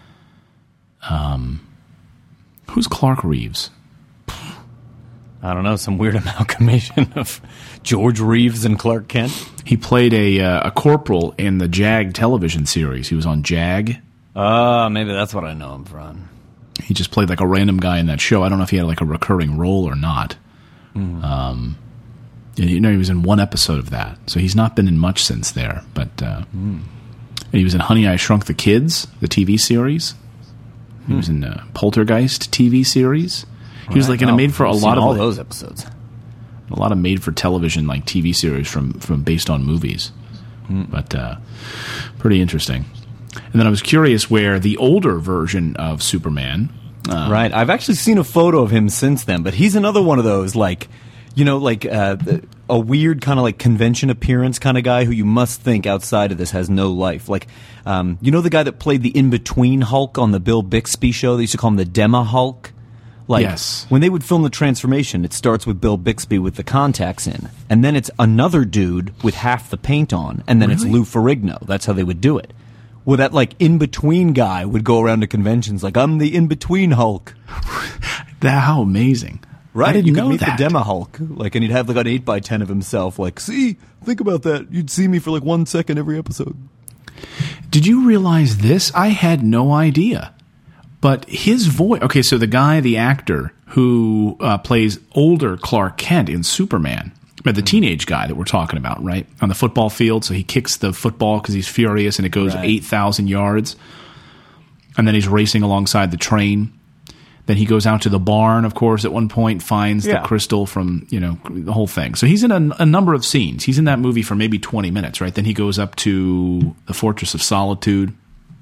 um, who's Clark Reeves? I don't know, some weird amalgamation of George Reeves and Clark Kent. He played a uh, a corporal in the JAG television series. He was on JAG. Oh, uh, maybe that's what I know him from. He just played like a random guy in that show. I don't know if he had like a recurring role or not. Mm. Um, you know, he was in one episode of that, so he's not been in much since there. But uh, mm. he was in Honey, I Shrunk the Kids, the T V series. He was in the Poltergeist T V series. He right. was like in a oh, made for a I've lot seen of all like, those episodes. a lot of made for television like T V series from from based on movies. Mm. But uh, pretty interesting. And then I was curious where the older version of Superman. Uh, right. I've actually seen a photo of him since then, but he's another one of those like, you know, like uh, a weird kind of like convention appearance kind of guy who you must think outside of this has no life. Like, um, you know, the guy that played the in-between Hulk on the Bill Bixby show? They used to call him the Dema Hulk. Like, yes. When they would film the transformation, it starts with Bill Bixby with the contacts in, and then it's another dude with half the paint on, and then really? it's Lou Ferrigno. That's how they would do it. Well, that like in-between guy would go around to conventions like, I'm the in-between Hulk. That how amazing. Right, I didn't you know could meet that. the Dema Hulk, like, and he'd have like an eight by ten of himself. Like, see, think about that. You'd see me for like one second every episode. Did you realize this? I had no idea. But his voice. Okay, so the guy, the actor who uh, plays older Clark Kent in Superman, but the teenage guy that we're talking about, right, on the football field. So he kicks the football because he's furious, and it goes right. eight thousand yards, and then he's racing alongside the train. Then he goes out to the barn, of course, at one point, finds yeah. the crystal from, you know, the whole thing. So he's in a, a number of scenes. He's in that movie for maybe twenty minutes, right? Then he goes up to the Fortress of Solitude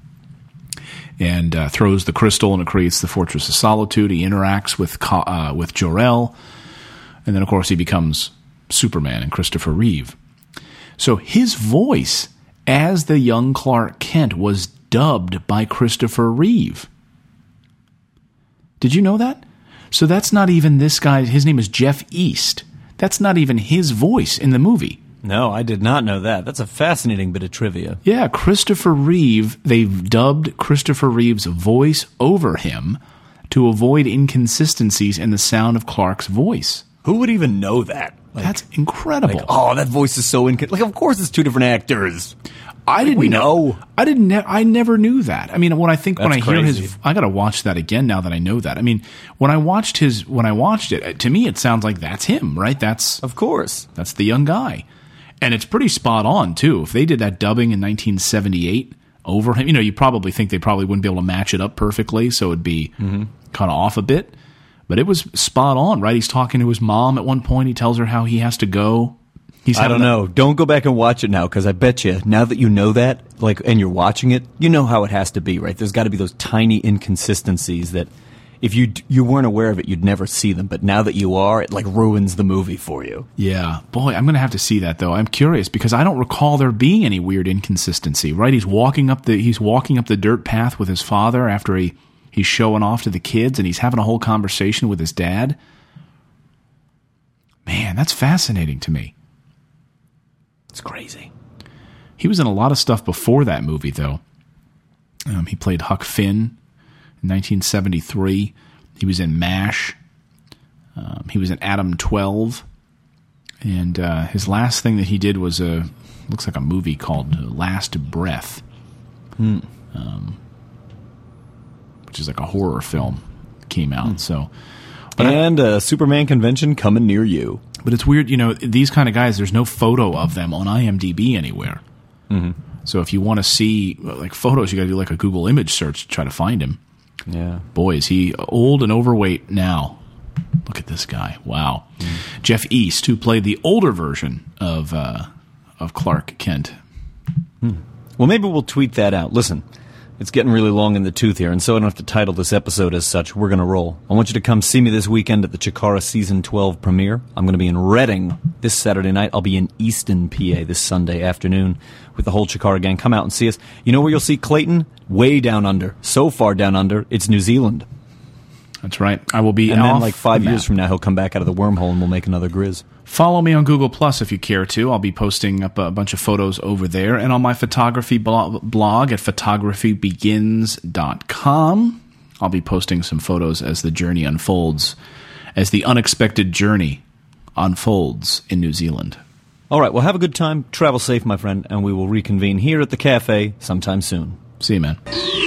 and uh, throws the crystal, and it creates the Fortress of Solitude. He interacts with uh, with Jor-El, and then, of course, he becomes Superman and Christopher Reeve. So his voice as the young Clark Kent was dubbed by Christopher Reeve. Did you know that? So that's not even this guy. His name is Jeff East. That's not even his voice in the movie. No, I did not know that. That's a fascinating bit of trivia. Yeah, Christopher Reeve, they've dubbed Christopher Reeve's voice over him to avoid inconsistencies in the sound of Clark's voice. Who would even know that? Like, that's incredible. Like, oh, that voice is so incon- like. Of course, it's two different actors. I didn't we know. know. I didn't. Ne- I never knew that. I mean, when I think That's when I hear crazy. his, I got to watch that again now that I know that. I mean, when I watched his, when I watched it, to me, it sounds like that's him, right? That's of course. That's the young guy, and it's pretty spot on too. If they did that dubbing in nineteen seventy-eight over him, you know, you probably think they probably wouldn't be able to match it up perfectly, so it'd be mm-hmm. kind of off a bit. But it was spot on, right? He's talking to his mom at one point. He tells her how he has to go. He's I don't know. Don't go back and watch it now, because I bet you, now that you know that, like, and you're watching it, you know how it has to be, right? There's got to be those tiny inconsistencies that if you you weren't aware of it, you'd never see them. But now that you are, it, like, ruins the movie for you. Yeah. Boy, I'm going to have to see that, though. I'm curious, because I don't recall there being any weird inconsistency, right? He's walking up the he's walking up the dirt path with his father after he, he's showing off to the kids, and he's having a whole conversation with his dad. Man, that's fascinating to me. It's crazy. He was in a lot of stuff before that movie, though. Um, he played Huck Finn in nineteen seventy-three. He was in MASH. Um, he was in Adam twelve. And uh, his last thing that he did was a looks like a movie called Last Breath, hmm. um, which is like a horror film. Came out. Hmm. So, but and a Superman convention coming near you. But it's weird, you know, these kind of guys, there's no photo of them on IMDb anywhere. Mm-hmm. So if you want to see, like, photos, you got to do, like, a Google image search to try to find him. Yeah. Boy, is he old and overweight now. Look at this guy. Wow. Mm. Jeff East, who played the older version of uh, of Clark Kent. Hmm. Well, maybe we'll tweet that out. Listen, it's getting really long in the tooth here, and so I don't have to title this episode as such. We're going to roll. I want you to come see me this weekend at the Chikara Season twelve premiere. I'm going to be in Reading this Saturday night. I'll be in Easton, P A this Sunday afternoon with the whole Chikara gang. Come out and see us. You know where you'll see Clayton? Way down under. So far down under, it's New Zealand. That's right. I will be and off then like five the years map. from now, he'll come back out of the wormhole and we'll make another Grizz. Follow me on Google Plus if you care to. I'll be posting up a bunch of photos over there, and on my photography blo- blog at photography begins dot com. I'll be posting some photos as the journey unfolds, as the unexpected journey unfolds in New Zealand. All right, well, have a good time. Travel safe, my friend, and we will reconvene here at the cafe sometime soon. See you, man.